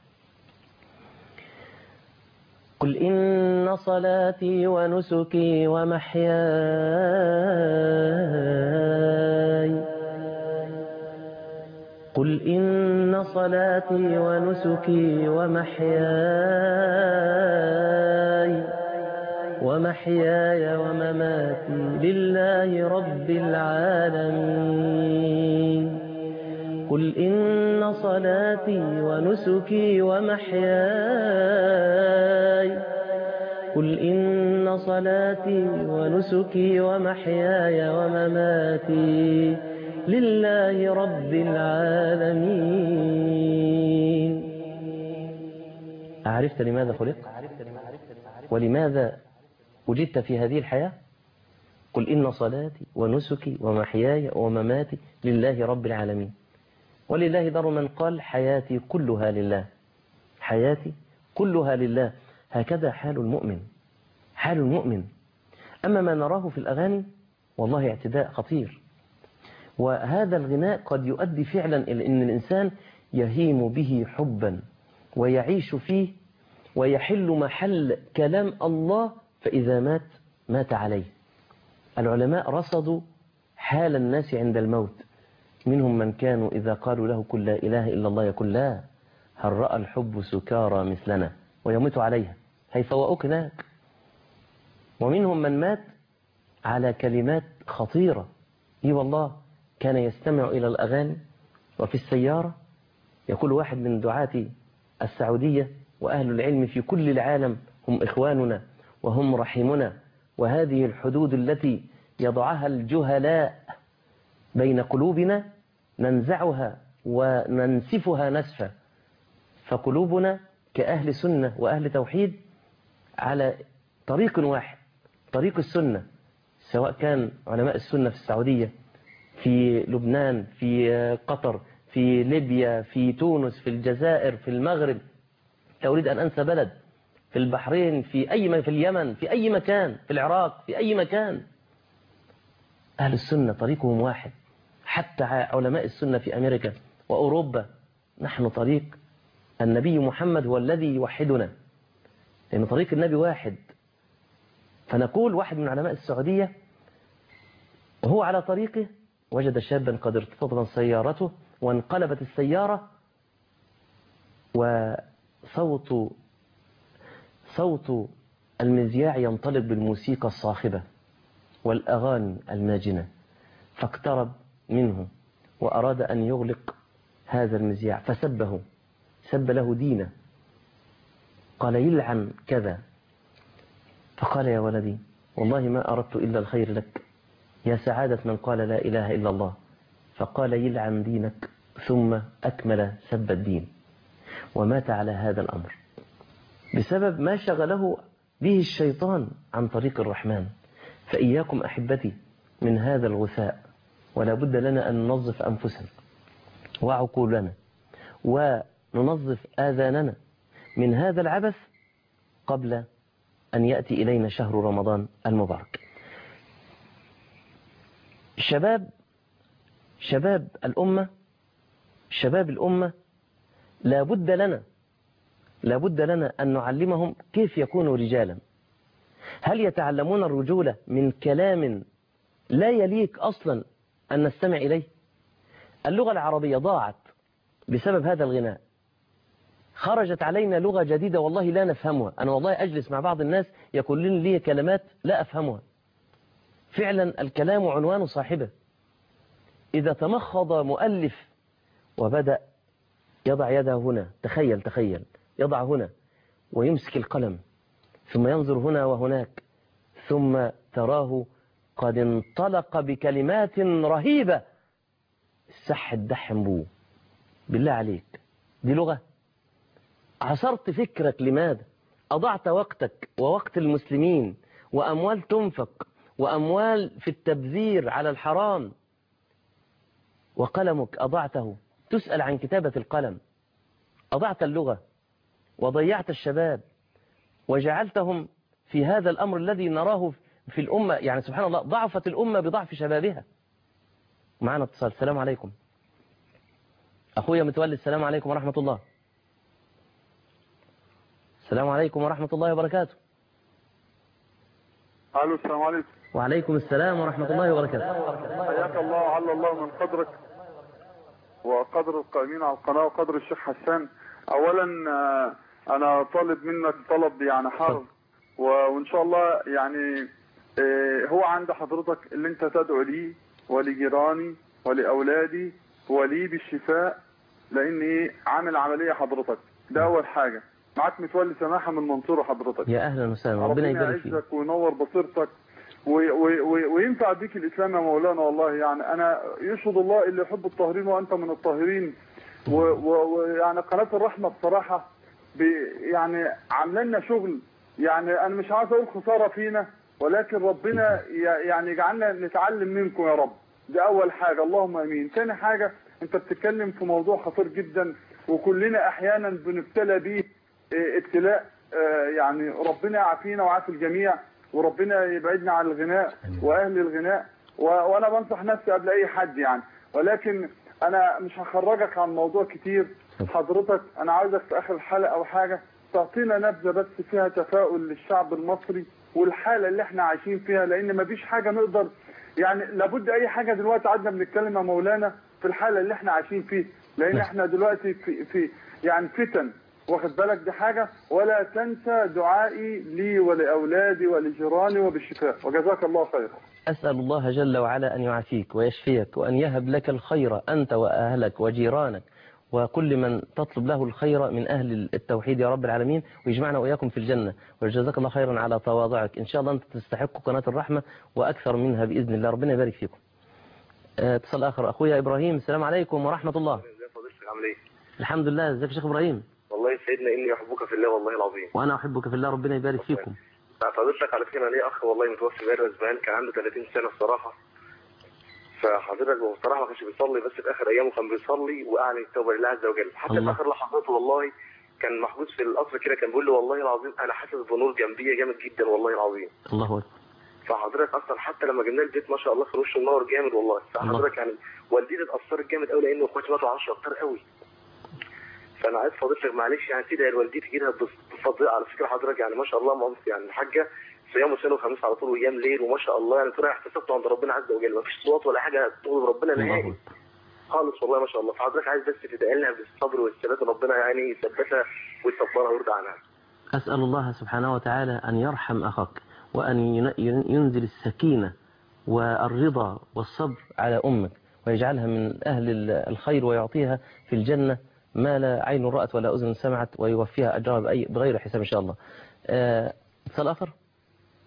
قل إن صلاتي ونسكي ومحياي قل إن صلاتي ونسكي ومحياي ومحياي ومماتي لله رب العالمين. قل إن صلاتي ونسكي ومحياي قل إن صلاتي ونسكي ومحياي ومماتي لله رب العالمين. أعرفت لماذا خلقت ولماذا وجدت في هذه الحياة؟ قل إن صلاتي ونسكي ومحياي ومماتي لله رب العالمين. ولله در من قال حياتي كلها لله، حياتي كلها لله. هكذا حال المؤمن، حال المؤمن. أما ما نراه في الأغاني والله اعتداء خطير، وهذا الغناء قد يؤدي فعلا إلى أن الإنسان يهيم به حبا ويعيش فيه ويحل محل كلام الله، فإذا مات مات عليه. العلماء رصدوا حال الناس عند الموت، منهم من كانوا إذا قالوا له قل لا إله إلا الله يقول لا، هل رأى الحب سكارى مثلنا، ويموت عليها هيفوقوك هناك. ومنهم من مات على كلمات خطيرة. اي والله، كان يستمع إلى الأغاني وفي السيارة. يقول واحد من دعاة السعودية وأهل العلم في كل العالم هم إخواننا وهم رحمنا، وهذه الحدود التي يضعها الجهلاء بين قلوبنا ننزعها وننسفها نسفا، فقلوبنا كأهل سنة وأهل توحيد على طريق واحد، طريق السنة، سواء كان علماء السنة في السعودية، في لبنان، في قطر، في ليبيا، في تونس، في الجزائر، في المغرب، لا أريد أن أنسى بلد، في البحرين، في أي في اليمن، في أي مكان، في العراق، في أي مكان. أهل السنة طريقهم واحد. حتى علماء السنة في أمريكا وأوروبا، نحن طريق النبي محمد هو الذي يوحدنا، لأن طريق النبي واحد. فنقول واحد من علماء السعودية وهو على طريقه وجد شابا قد ارتطمت سيارته وانقلبت السيارة، وصوت صوت المذياع ينطلق بالموسيقى الصاخبة والأغاني الماجنة، فاقترب منه وأراد أن يغلق هذا المذياع، فسبه، سب له دينه، قال يلعن كذا. فقال يا ولدي والله ما أردت إلا الخير لك، يا سعادة من قال لا إله إلا الله. فقال يلعن دينك، ثم أكمل سب الدين ومات على هذا الأمر بسبب ما شغله به الشيطان عن طريق الرحمن. فإياكم أحبتي من هذا الغثاء، ولا بد لنا أن ننظف أنفسنا وعقولنا وننظف آذاننا من هذا العبث قبل أن يأتي إلينا شهر رمضان المبارك. شباب شباب الأمة شباب الأمة لا بد لنا لا بد لنا أن نعلمهم كيف يكونوا رجالا. هل يتعلمون الرجولة من كلام لا يليق أصلا أن نستمع إليه؟ اللغة العربية ضاعت بسبب هذا الغناء. خرجت علينا لغة جديدة والله لا نفهمها. أنا والله أجلس مع بعض الناس يقولون لي كلمات لا أفهمها. فعلا الكلام عنوان صاحبه. إذا تمخض مؤلف وبدأ يضع يده هنا، تخيل تخيل يضع هنا ويمسك القلم، ثم ينظر هنا وهناك، ثم تراه قد انطلق بكلمات رهيبة. السح الدحم بوه. بالله عليك دي لغة؟ عصرت فكرك لماذا؟ أضعت وقتك ووقت المسلمين وأموال تنفق وأموال في التبذير على الحرام، وقلمك أضعته تسأل عن كتابة القلم. أضعت اللغة وضيعت الشباب وجعلتهم في هذا الأمر الذي نراه في الأمة. يعني سبحان الله ضعفت الأمة بضعف شبابها. معنا اتصال. السلام عليكم أخويا متولي. السلام عليكم ورحمة الله. السلام عليكم ورحمة الله وبركاته. الو السلام عليكم. وعليكم السلام ورحمة الله وبركاته. حياك الله وعلى الله من قدرك وقدر القائمين على القناة وقدر الشيخ حسان. اولا انا طالب منك طلب يعني حرب، وان شاء الله يعني هو عند حضرتك اللي انت تدعو لي ولجيراني ولاولادي ولي بالشفاء، لاني عامل عملية حضرتك. ده اول حاجة. معاك متولي سماحة من منصورة حضرتك. يا اهلا وسهلا. ربنا يبارك فيك. ربنا يعزك وينور بصيرتك وينفع بيك الاسلام يا مولانا. والله يعني انا يشهد الله اللي يحب الطاهرين وانت من الطاهرين. ويعني قناة الرحمة بصراحة يعني عامله لنا شغل. يعني انا مش عايز اقول خسارة فينا، ولكن ربنا يعني يجعلنا نتعلم منكم يا رب. ده اول حاجة، اللهم امين. ثاني حاجة، انت بتتكلم في موضوع خطير جدا وكلنا احيانا بنبتلى بيه ابتلاء. يعني ربنا يعافينا ويعافي الجميع، وربنا يبعدنا عن الغناء واهل الغناء. وانا بنصح نفسي قبل اي حد يعني، ولكن انا مش هخرجك عن موضوع كتير. حضرتك انا عاوزك في اخر الحلقه او حاجه تعطينا نبذه بس فيها تفاؤل للشعب المصري والحاله اللي احنا عايشين فيها، لان مفيش حاجه نقدر يعني لابد اي حاجه دلوقتي قعدنا بنتكلم يا مولانا في الحاله اللي احنا عايشين فيها، لان احنا دلوقتي في في يعني فتن، واخد بالك؟ دي حاجة. ولا تنسى دعائي لي ولأولادي ولجيراني وبالشفاء، وجزاك الله خيرا. أسأل الله جل وعلا أن يعافيك ويشفيك وأن يهب لك الخير أنت وأهلك وجيرانك وكل من تطلب له الخير من أهل التوحيد يا رب العالمين، ويجمعنا وإياكم في الجنة. وجزاك الله خيرا على تواضعك. إن شاء الله أنت تستحق قناة الرحمة وأكثر منها بإذن الله. ربنا يبارك فيكم. اتصال آخر أخويا إبراهيم. السلام عليكم ورحمة الله. ازي فضيلتك عامل ايه؟ الحمد لله. ازيك يا شيخ إبراهيم؟ والله سيدنا اني احبك في الله والله العظيم. وانا احبك في الله. ربنا يبارك فيكم. فضيلتك على فكره ليه اخ والله متوفي بقاله اسبوعين، كان عنده ثلاثين سنه الصراحه. فحضرتك بصراحه ما كانش بيصلي، بس في اخر ايامه كان بيصلي واعلن التوبه لله عز وجل. حتى في اخر لحظاته والله كان محبوس في القصر كده، كان بيقول له والله العظيم انا حاسس بنور جنبيه جامد جدا والله العظيم. الله اكبر. فحضرتك اصلا حتى لما جبنا البيت ما شاء الله في وشه منور جامد والله. فحضرتك يعني والدتي اتاثرت جامد قوي لان اخواتي ماتوا عشرة كتير قوي. فانا عايز فضيلتك معلش يعني تدعي لوالدتي كده بفضل. على فكره حضرتك يعني ما شاء الله مامتي يعني الحاجه صيام وسنه وخميس على طول وايام ليل، وما شاء الله يعني طلع احتسابته عند ربنا عز وجل، ما فيش صوت ولا حاجه تغضب ربنا نهائي خالص والله ما شاء الله. فحضرتك عايز بس تدعي لنا بالصبر والثبات، ربنا يعني يثبتها ويصبرها ويرضى عنها. اسال الله سبحانه وتعالى ان يرحم اخاك وان ينزل السكينه والرضا والصبر على امك ويجعلها من اهل الخير ويعطيها في الجنه ما لا عين رأت ولا أذن سمعت، ويوفيها أجرها بغير حساب إن شاء الله. اتصال آخر.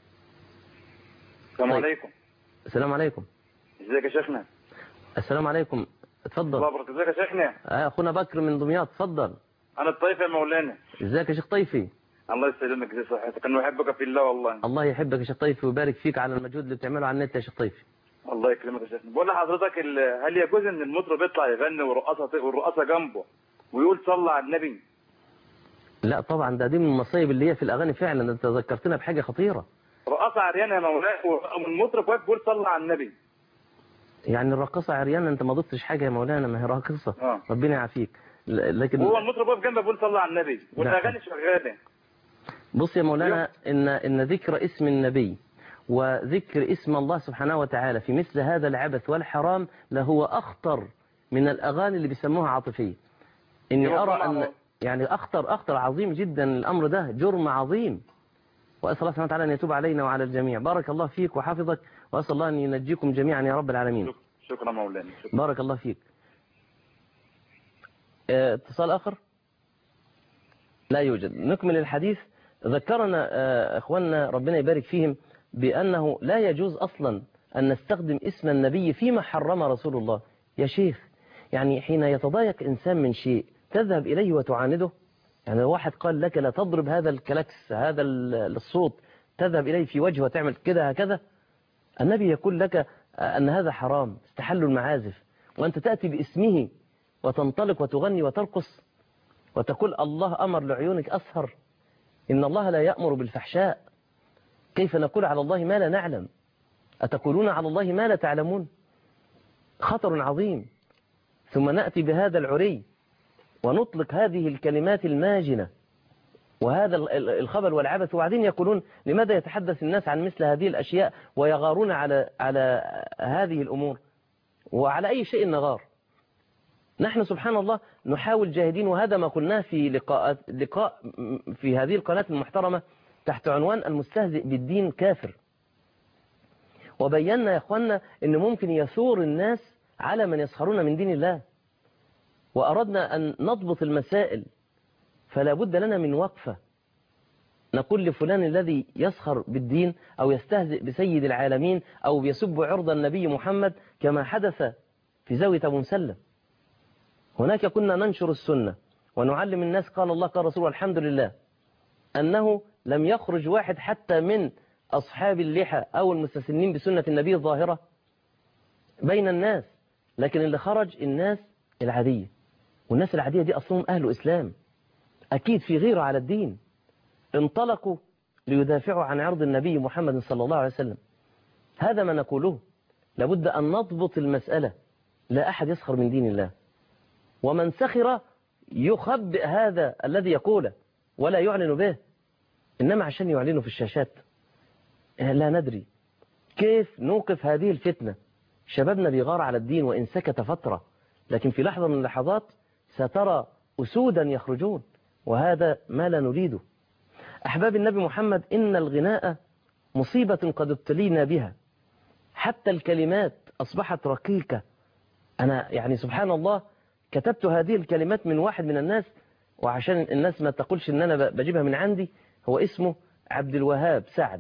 السلام طيب. عليكم. السلام عليكم. ازيك يا شيخنا؟ السلام عليكم. اتفضل. الله يبارك. ازيك يا شيخنا؟ آه، اخونا بكر من دمياط، اتفضل. انا الطيف يا مولانا. ازيك يا شيخ طيفي؟ الله يسلمك، ازي صحتك؟ انا احبك في الله والله. الله يحبك يا شيخ طيفي ويبارك فيك على المجهود اللي بتعمله على النت يا شيخ طيفي. الله يكرمك يا شيخنا. بقول لحضرتك ال... هل يجوز ان المطرب يطلع يغني والرقاصه والرقاصه جنبه ويقول صلى على النبي؟ لا طبعا، ده دي من المصايب اللي هي في الاغاني فعلا. انت ذكرتنا بحاجه خطيره. رقاصه عريانه يا مولانا والمطرب واقف بيقول صلى على النبي. يعني الرقاصه عريانه؟ انت ما ضفتش حاجه يا مولانا، ما هي راقصه. اه ربنا يعافيك. ل- لكن هو المطرب واقف جنبه بيقول صلى على النبي والاغاني شغاله. بص يا مولانا، ان ان ذكر اسم النبي وذكر اسم الله سبحانه وتعالى في مثل هذا العبث والحرام لهو اخطر من الاغاني اللي بيسموها عاطفيه. اني يوم ارى الله. ان يعني اخطر اخطر عظيم جدا الامر ده، جرم عظيم. واسال الله سبحانه وتعالى ان يتوب علينا وعلى الجميع. بارك الله فيك وحفظك، واسال الله ان ينجيكم جميعا يا رب العالمين. شك- شكرا مولانا. شكرا. بارك الله فيك. اه، اتصال اخر؟ لا يوجد. نكمل الحديث. ذكرنا اه، اخواننا ربنا يبارك فيهم بانه لا يجوز اصلا ان نستخدم اسم النبي فيما حرم رسول الله. يا شيخ، يعني حين يتضايق انسان من شيء تذهب اليه وتعانده؟ يعني لو واحد قال لك لا تضرب هذا الكلاكس، هذا ال- الصوت، تذهب إليه في وجهه وتعمل كده هكذا؟ النبي يقول لك أن هذا حرام، استحلوا المعازف، وأنت تأتي باسمه وتنطلق وتغني وترقص وتقول الله أمر لعيونك أسهر. إن الله لا يأمر بالفحشاء. كيف نقول على الله ما لا نعلم؟ أتقولون على الله ما لا تعلمون؟ خطر عظيم. ثم نأتي بهذا العري ونطلق هذه الكلمات الماجنة وهذا الخبل والعبث، وبعدين يقولون لماذا يتحدث الناس عن مثل هذه الأشياء ويغارون على على هذه الأمور؟ وعلى أي شيء نغار؟ نحن سبحان الله نحاول جاهدين، وهذا ما قلناه في لقاء لقاء في هذه القناة المحترمة تحت عنوان المستهزئ بالدين كافر. وبينا يا اخوانا ان ممكن يثور الناس على من يسخرون من دين الله، وأردنا أن نضبط المسائل. فلا بد لنا من وقفة نقول لفلان الذي يسخر بالدين أو يستهزئ بسيد العالمين أو يسب عرض النبي محمد كما حدث في زاوية أبو مسلم. هناك كنا ننشر السنة ونعلم الناس قال الله قال رسول، الحمد لله أنه لم يخرج واحد حتى من أصحاب اللحى أو المستسنين بسنة النبي الظاهرة بين الناس، لكن اللي خرج الناس العادية. والناس العادية دي أصلهم أهل إسلام، أكيد في غيره على الدين، انطلقوا ليدافعوا عن عرض النبي محمد صلى الله عليه وسلم. هذا ما نقوله. لابد أن نضبط المسألة، لا أحد يسخر من دين الله، ومن سخر يخبئ هذا الذي يقوله ولا يعلن به، إنما عشان يعلنوا في الشاشات. لا ندري كيف نوقف هذه الفتنة. شبابنا بيغار على الدين وإن سكت فترة، لكن في لحظة من اللحظات سترى أسودا يخرجون، وهذا ما لا نريده. أحباب النبي محمد، إن الغناء مصيبة قد ابتلينا بها، حتى الكلمات أصبحت رقيقة. أنا يعني سبحان الله كتبت هذه الكلمات من واحد من الناس، وعشان الناس ما تقولش إن أنا بجيبها من عندي، هو اسمه عبد الوهاب سعد،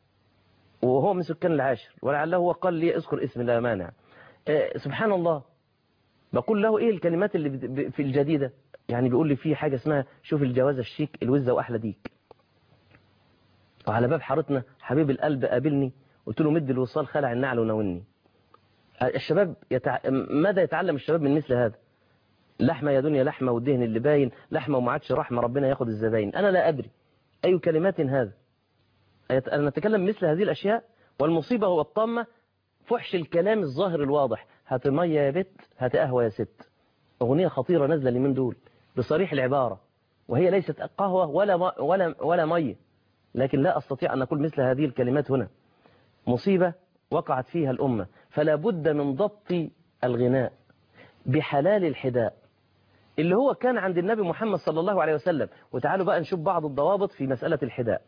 وهو من سكان العاشر، ولعله هو قال لي اذكر اسم لا مانع. أه سبحان الله، بقول له ايه الكلمات اللي في الجديدة؟ يعني بيقول لي في حاجة اسمها شوف الجوازة الشيك الوزة وأحلى ديك. وعلى باب حارتنا حبيب القلب قابلني، قلت له مد الوصال خلع النعل وناولني. الشباب يتع... ماذا يتعلم الشباب من مثل هذا؟ لحمة يا دنيا لحمة، والدهن اللي باين لحمة وما عادش رحمة، ربنا ياخد الزباين. أنا لا أدري أي كلمات هذا. أنا نتكلم مثل هذه الأشياء، والمصيبة هو الطامة فحش الكلام الظاهر الواضح. هات مية يا بت، هات قهوة يا ست. أغنية خطيرة نازلة اليومين دول بصريح العبارة، وهي ليست قهوة ولا ما ولا ولا مية، لكن لا أستطيع أن أقول مثل هذه الكلمات هنا. مصيبة وقعت فيها الأمة، فلا بد من ضبط الغناء بحلال الحداء اللي هو كان عند النبي محمد صلى الله عليه وسلم. وتعالوا بقى نشوف بعض الضوابط في مسألة الحداء.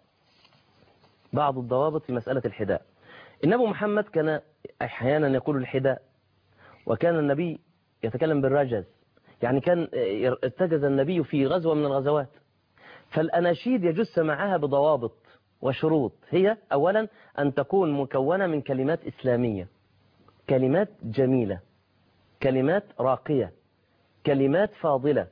بعض الضوابط في مسألة الحداء. النبي محمد كان أحيانا يقول الحداء، وكان النبي يتكلم بالرجز، يعني كان ارتجز النبي في غزوة من الغزوات. فالأناشيد يجوز معها بضوابط وشروط. هي أولا أن تكون مكونة من كلمات إسلامية، كلمات جميلة، كلمات راقية، كلمات فاضلة.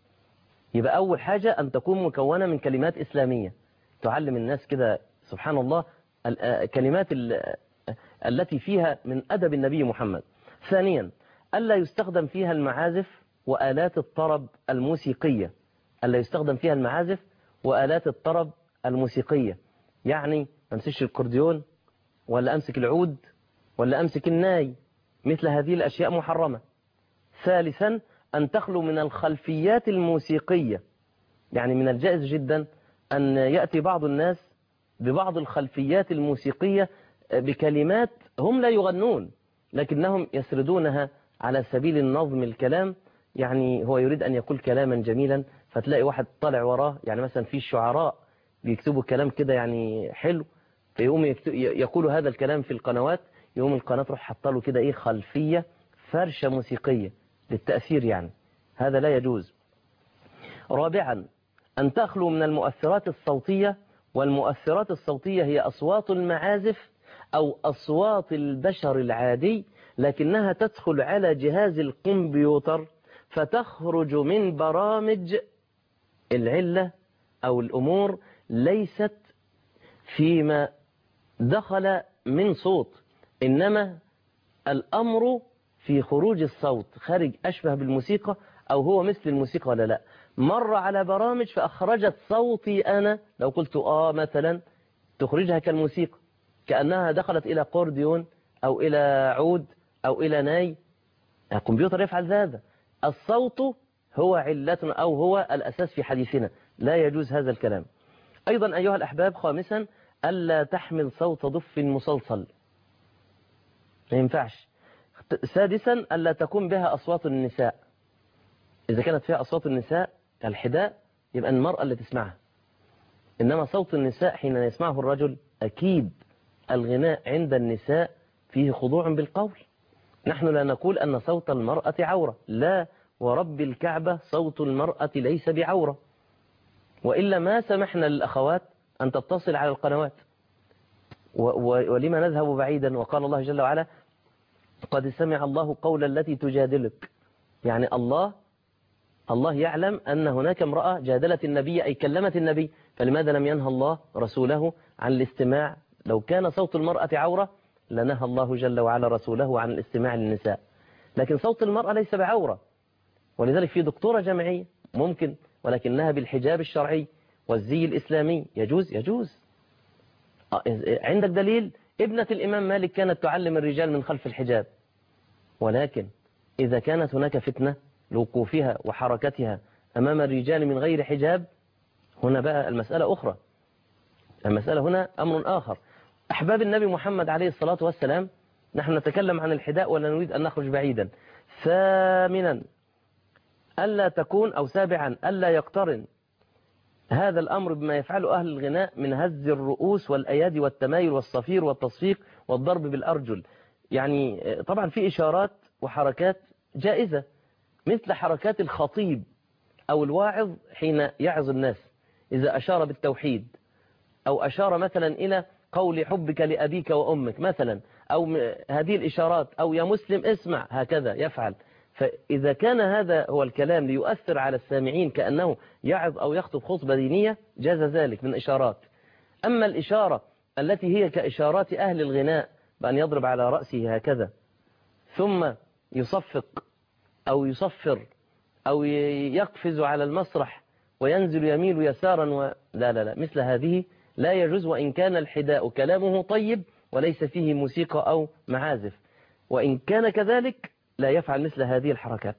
يبقى أول حاجة أن تكون مكونة من كلمات إسلامية تعلم الناس كده سبحان الله كلمات التي فيها من أدب النبي محمد. ثانيا ألا يستخدم فيها المعازف وآلات الطرب الموسيقية، ألا يستخدم فيها المعازف وآلات الطرب الموسيقية، يعني ما امسكش الكورديون ولا أمسك العود ولا أمسك الناي، مثل هذه الأشياء محرمة. ثالثا أن تخلو من الخلفيات الموسيقية، يعني من الجائز جدا أن يأتي بعض الناس ببعض الخلفيات الموسيقية بكلمات هم لا يغنون لكنهم يسردونها على سبيل النظم الكلام، يعني هو يريد أن يقول كلاما جميلا فتلاقي واحد طالع وراه، يعني مثلا في الشعراء بيكتبوا كلام كده يعني حلو فيقوم يقولوا هذا الكلام في القنوات، يقوم القناة تروح حاطه له كده ايه خلفية فرشة موسيقية للتأثير، يعني هذا لا يجوز. رابعا أن تخلو من المؤثرات الصوتية، والمؤثرات الصوتية هي أصوات المعازف أو أصوات البشر العادي لكنها تدخل على جهاز الكمبيوتر فتخرج من برامج. العلة أو الأمور ليست فيما دخل من صوت، إنما الأمر في خروج الصوت، خارج أشبه بالموسيقى أو هو مثل الموسيقى ولا لا. مر على برامج فأخرجت صوتي أنا، لو قلت آه مثلا تخرجها كالموسيقى كأنها دخلت إلى كورديون أو إلى عود أو إلى ناي. الكمبيوتر يفعل هذا. الصوت هو علتنا أو هو الأساس في حديثنا، لا يجوز هذا الكلام. أيضا أيها الأحباب، خامسا ألا تحمل صوت ضف مصلصل، ما ينفعش. سادسا ألا تكون بها أصوات النساء، إذا كانت فيها أصوات النساء الحداء يبقى المرأة اللي تسمعها، إنما صوت النساء حين يسمعه الرجل أكيد الغناء عند النساء فيه خضوع بالقول. نحن لا نقول أن صوت المرأة عورة، لا ورب الكعبة صوت المرأة ليس بعورة، وإلا ما سمحنا للأخوات أن تتصل على القنوات. ولما نذهب بعيدا؟ وقال الله جل وعلا قد سمع الله قول التي تجادلك، يعني الله الله يعلم أن هناك امرأة جادلت النبي أي كلمت النبي، فلماذا لم ينهى الله رسوله عن الاستماع؟ لو كان صوت المرأة عورة لنهى الله جل وعلا رسوله عن الاستماع للنساء، لكن صوت المرأة ليس بعورة. ولذلك في دكتورة جامعية ممكن، ولكنها بالحجاب الشرعي والزي الإسلامي يجوز يجوز. عندك دليل؟ ابنة الإمام مالك كانت تعلم الرجال من خلف الحجاب، ولكن إذا كانت هناك فتنة لوقوفها وحركتها أمام الرجال من غير حجاب، هنا بقى المسألة أخرى، المسألة هنا أمر آخر. أحباب النبي محمد عليه الصلاة والسلام، نحن نتكلم عن الحداء ولا نريد أن نخرج بعيدا. ثامنا ألا تكون أو سابعا ألا يقترن هذا الأمر بما يفعله أهل الغناء من هز الرؤوس والأيادي والتمايل والصفير والتصفيق والضرب بالأرجل. يعني طبعا في إشارات وحركات جائزة مثل حركات الخطيب أو الواعظ حين يعظ الناس، إذا أشار بالتوحيد أو أشار مثلا إلى قول حبك لأبيك وأمك مثلا، أو هذه الإشارات، أو يا مسلم اسمع، هكذا يفعل. فإذا كان هذا هو الكلام ليؤثر على السامعين كأنه يعظ أو يخطب خطبة دينية جاز ذلك من إشارات. أما الإشارة التي هي كإشارات أهل الغناء بأن يضرب على رأسه هكذا ثم يصفق أو يصفر أو يقفز على المسرح وينزل يميل يسارا و... لا لا لا مثل هذه لا يجوز، وإن كان الحداء كلامه طيب وليس فيه موسيقى أو معازف، وإن كان كذلك لا يفعل مثل هذه الحركات.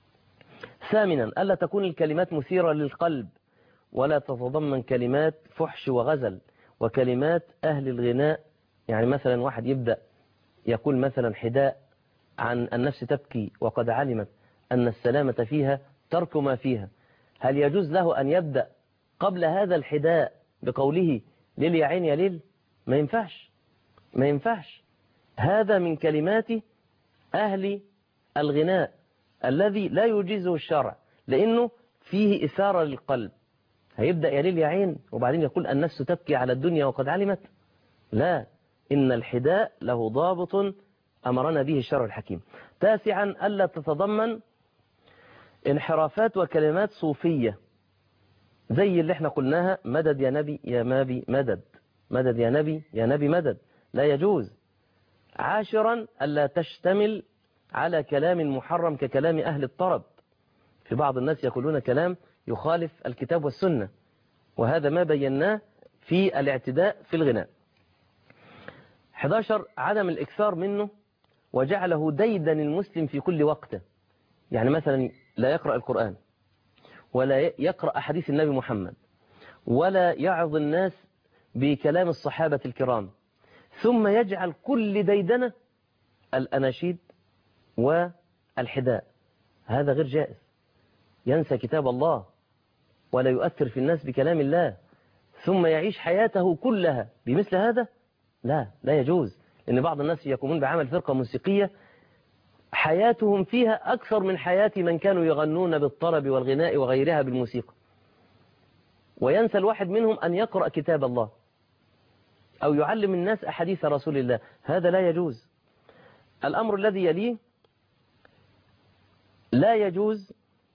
ثامنا ألا تكون الكلمات مثيرة للقلب ولا تتضمن كلمات فحش وغزل وكلمات أهل الغناء. يعني مثلا واحد يبدأ يقول مثلا حداء عن النفس تبكي وقد علمت أن السلامة فيها ترك ما فيها، هل يجوز له أن يبدأ قبل هذا الحداء بقوله ليل يا عين يا ليل؟ ما ينفعش ما ينفعش. هذا من كلمات أهل الغناء الذي لا يجيزه الشرع، لأنه فيه إثارة للقلب، هيبدأ يليل يا عين وبعدين يقول النفس تبكي على الدنيا وقد علمت؟ لا، إن الحداء له ضابط أمرنا به الشرع الحكيم. تاسعا ألا تتضمن انحرافات وكلمات صوفية زي اللي احنا قلناها مدد يا نبي يا مابي مدد، مدد يا نبي يا نبي مدد، لا يجوز. عاشرا ألا تشتمل على كلام محرم ككلام أهل الطرب. في بعض الناس يقولون كلام يخالف الكتاب والسنة، وهذا ما بيناه في الاعتداء في الغناء. أحد عشر عدم الإكثار منه وجعله ديدن المسلم في كل وقت، يعني مثلا لا يقرأ القرآن ولا يقرأ أحاديث النبي محمد ولا يعظ الناس بكلام الصحابة الكرام، ثم يجعل كل ديدنة الأناشيد والحداء. هذا غير جائز، ينسى كتاب الله ولا يؤثر في الناس بكلام الله ثم يعيش حياته كلها بمثل هذا. لا لا يجوز، لأن بعض الناس يقومون بعمل فرقة موسيقية حياتهم فيها أكثر من حياة من كانوا يغنون بالطرب والغناء وغيرها بالموسيقى، وينسى الواحد منهم أن يقرأ كتاب الله أو يعلم الناس أحاديث رسول الله. هذا لا يجوز. الأمر الذي يليه لا يجوز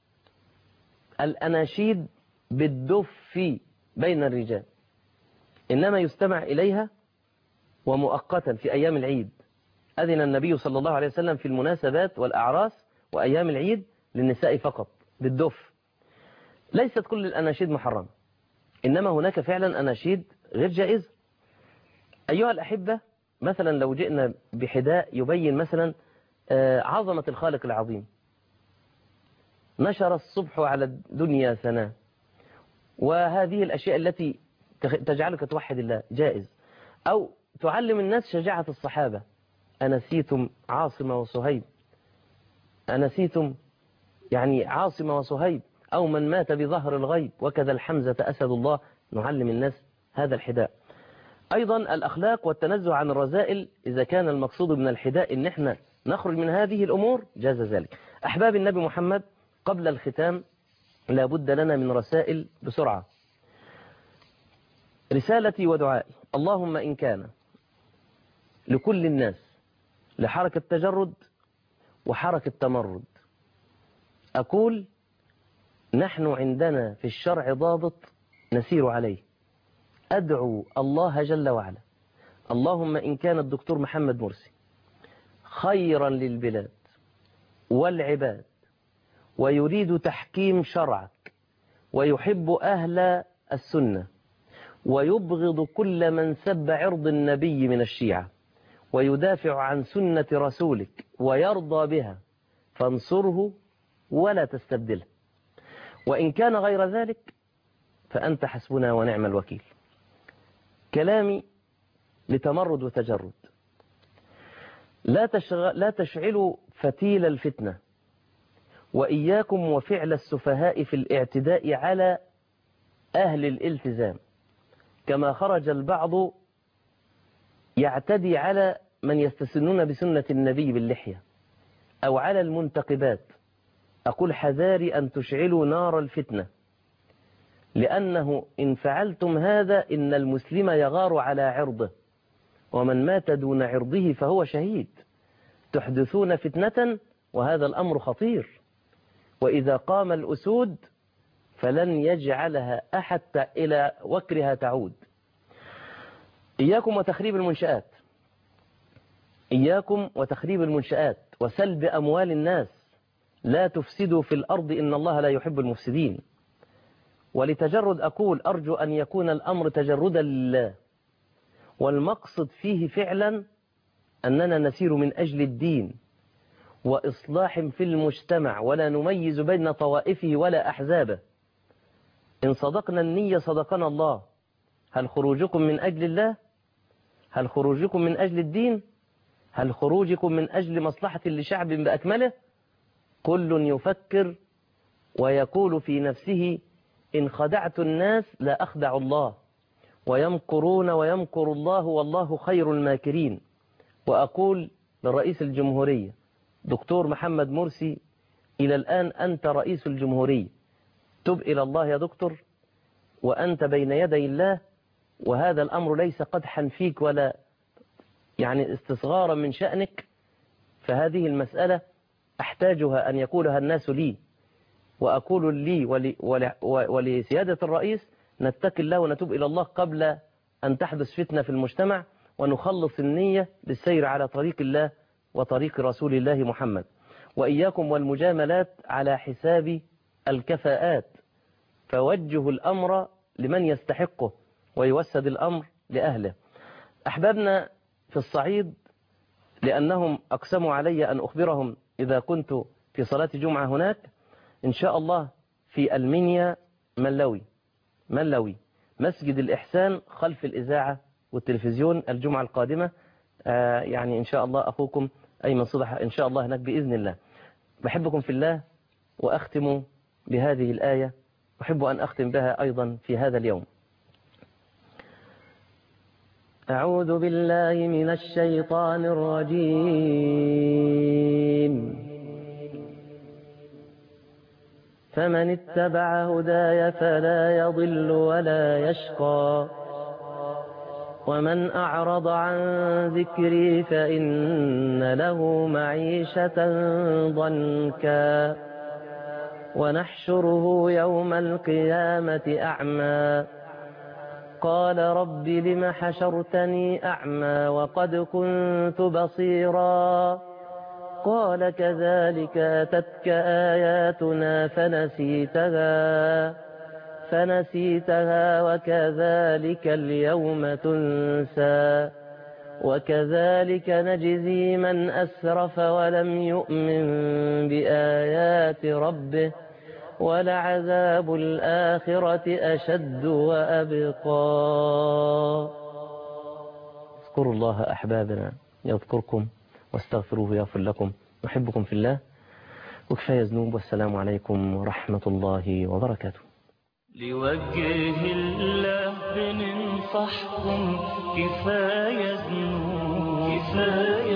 الأناشيد بالدف بين الرجال، إنما يستمع إليها ومؤقتا في أيام العيد. أذن النبي صلى الله عليه وسلم في المناسبات والأعراس وأيام العيد للنساء فقط بالدف. ليست كل الأناشيد محرمة، إنما هناك فعلا أناشيد غير جائزة. أيها الأحبة، مثلا لو جئنا بحداء يبين مثلا عظمة الخالق العظيم، نشر الصبح على الدنيا سنة، وهذه الأشياء التي تجعلك توحد الله جائز. أو تعلم الناس شجاعة الصحابة، أنسيتم عاصم وصهيب، أنسيتم يعني عاصم وصهيب، أو من مات بظهر الغيب وكذا الحمزة أسد الله. نعلم الناس هذا الحداء. أيضا الأخلاق والتنزه عن الرذائل، إذا كان المقصود من الحداء إن احنا نخرج من هذه الأمور جاز ذلك. أحباب النبي محمد، قبل الختام لا بد لنا من رسائل بسرعة. رسالتي ودعائي: اللهم إن كان لكل الناس لحركة تجرد وحركة تمرد، أقول نحن عندنا في الشرع ضابط نسير عليه. أدعو الله جل وعلا: اللهم إن كان الدكتور محمد مرسي خيرا للبلاد والعباد ويريد تحكيم شرعك ويحب أهل السنة ويبغض كل من سب عرض النبي من الشيعة ويدافع عن سنة رسولك ويرضى بها، فانصره ولا تستبدله، وإن كان غير ذلك فأنت حسبنا ونعم الوكيل. كلامي لتمرد وتجرد: لا تشغل لا تشعلوا فتيل الفتنة، وإياكم وفعل السفهاء في الاعتداء على أهل الالتزام، كما خرج البعض يعتدي على من يستسنون بسنة النبي باللحية أو على المنتقبات. أقول حذاري أن تشعلوا نار الفتنة، لأنه إن فعلتم هذا إن المسلم يغار على عرضه، ومن مات دون عرضه فهو شهيد. تحدثون فتنة وهذا الأمر خطير، وإذا قام الأسود فلن يجعلها أحد إلى وكرها تعود. إياكم وتخريب المنشآت، إياكم وتخريب المنشآت وسلب أموال الناس. لا تفسدوا في الأرض إن الله لا يحب المفسدين. ولتجرد أقول أرجو أن يكون الأمر تجردا لله، والمقصد فيه فعلا أننا نسير من أجل الدين وإصلاح في المجتمع، ولا نميز بين طوائفه ولا أحزابه. إن صدقنا النية صدقنا الله. هل خروجكم من أجل الله؟ هل خروجكم من أجل الدين؟ هل خروجكم من أجل مصلحة لشعب بأكمله؟ كل يفكر ويقول في نفسه إن خدعت الناس لا أخدع الله، ويمكرون ويمكر الله والله خير الماكرين. وأقول للرئيس الجمهورية دكتور محمد مرسي: إلى الآن أنت رئيس الجمهورية، تب إلى الله يا دكتور، وأنت بين يدي الله، وهذا الأمر ليس قدحا فيك ولا يعني استصغارا من شأنك، فهذه المسألة أحتاجها أن يقولها الناس لي، وأقول لي ولي ولي ولسيادة الرئيس نتقي الله ونتوب إلى الله قبل أن تحدث فتنة في المجتمع، ونخلص النية للسير على طريق الله وطريق رسول الله محمد. وإياكم والمجاملات على حساب الكفاءات، فوجهوا الأمر لمن يستحقه ويوسد الأمر لأهله. أحبابنا في الصعيد لأنهم أقسموا علي أن أخبرهم إذا كنت في صلاة جمعة هناك، إن شاء الله في المنيا ملوي ملوي مسجد الإحسان خلف الإذاعة والتلفزيون الجمعة القادمة. آه يعني إن شاء الله أخوكم أيمن صدح إن شاء الله هناك بإذن الله. بحبكم في الله، وأختم بهذه الآية، أحب أن أختم بها أيضا في هذا اليوم. أعوذ بالله من الشيطان الرجيم. فمن اتبع هداي فلا يضل ولا يشقى، ومن أعرض عن ذكري فإن له معيشة ضنكا، ونحشره يوم القيامة أعمى، قال رب لم حشرتني أعمى وقد كنت بصيرا، قال كذلك أتتك آياتنا فنسيتها فنسيتها وكذلك اليوم تنسى، وكذلك نجزي من أسرف ولم يؤمن بآيات ربه، ولعذاب الآخرة أشد وأبقى. اذكروا الله أحبابنا يذكركم، واستغفروه يغفر لكم. نحبكم في الله، وكفاية ذنوب، والسلام عليكم ورحمة الله وبركاته. لوجه الله بننصحكم، كفاية ذنوب كفاية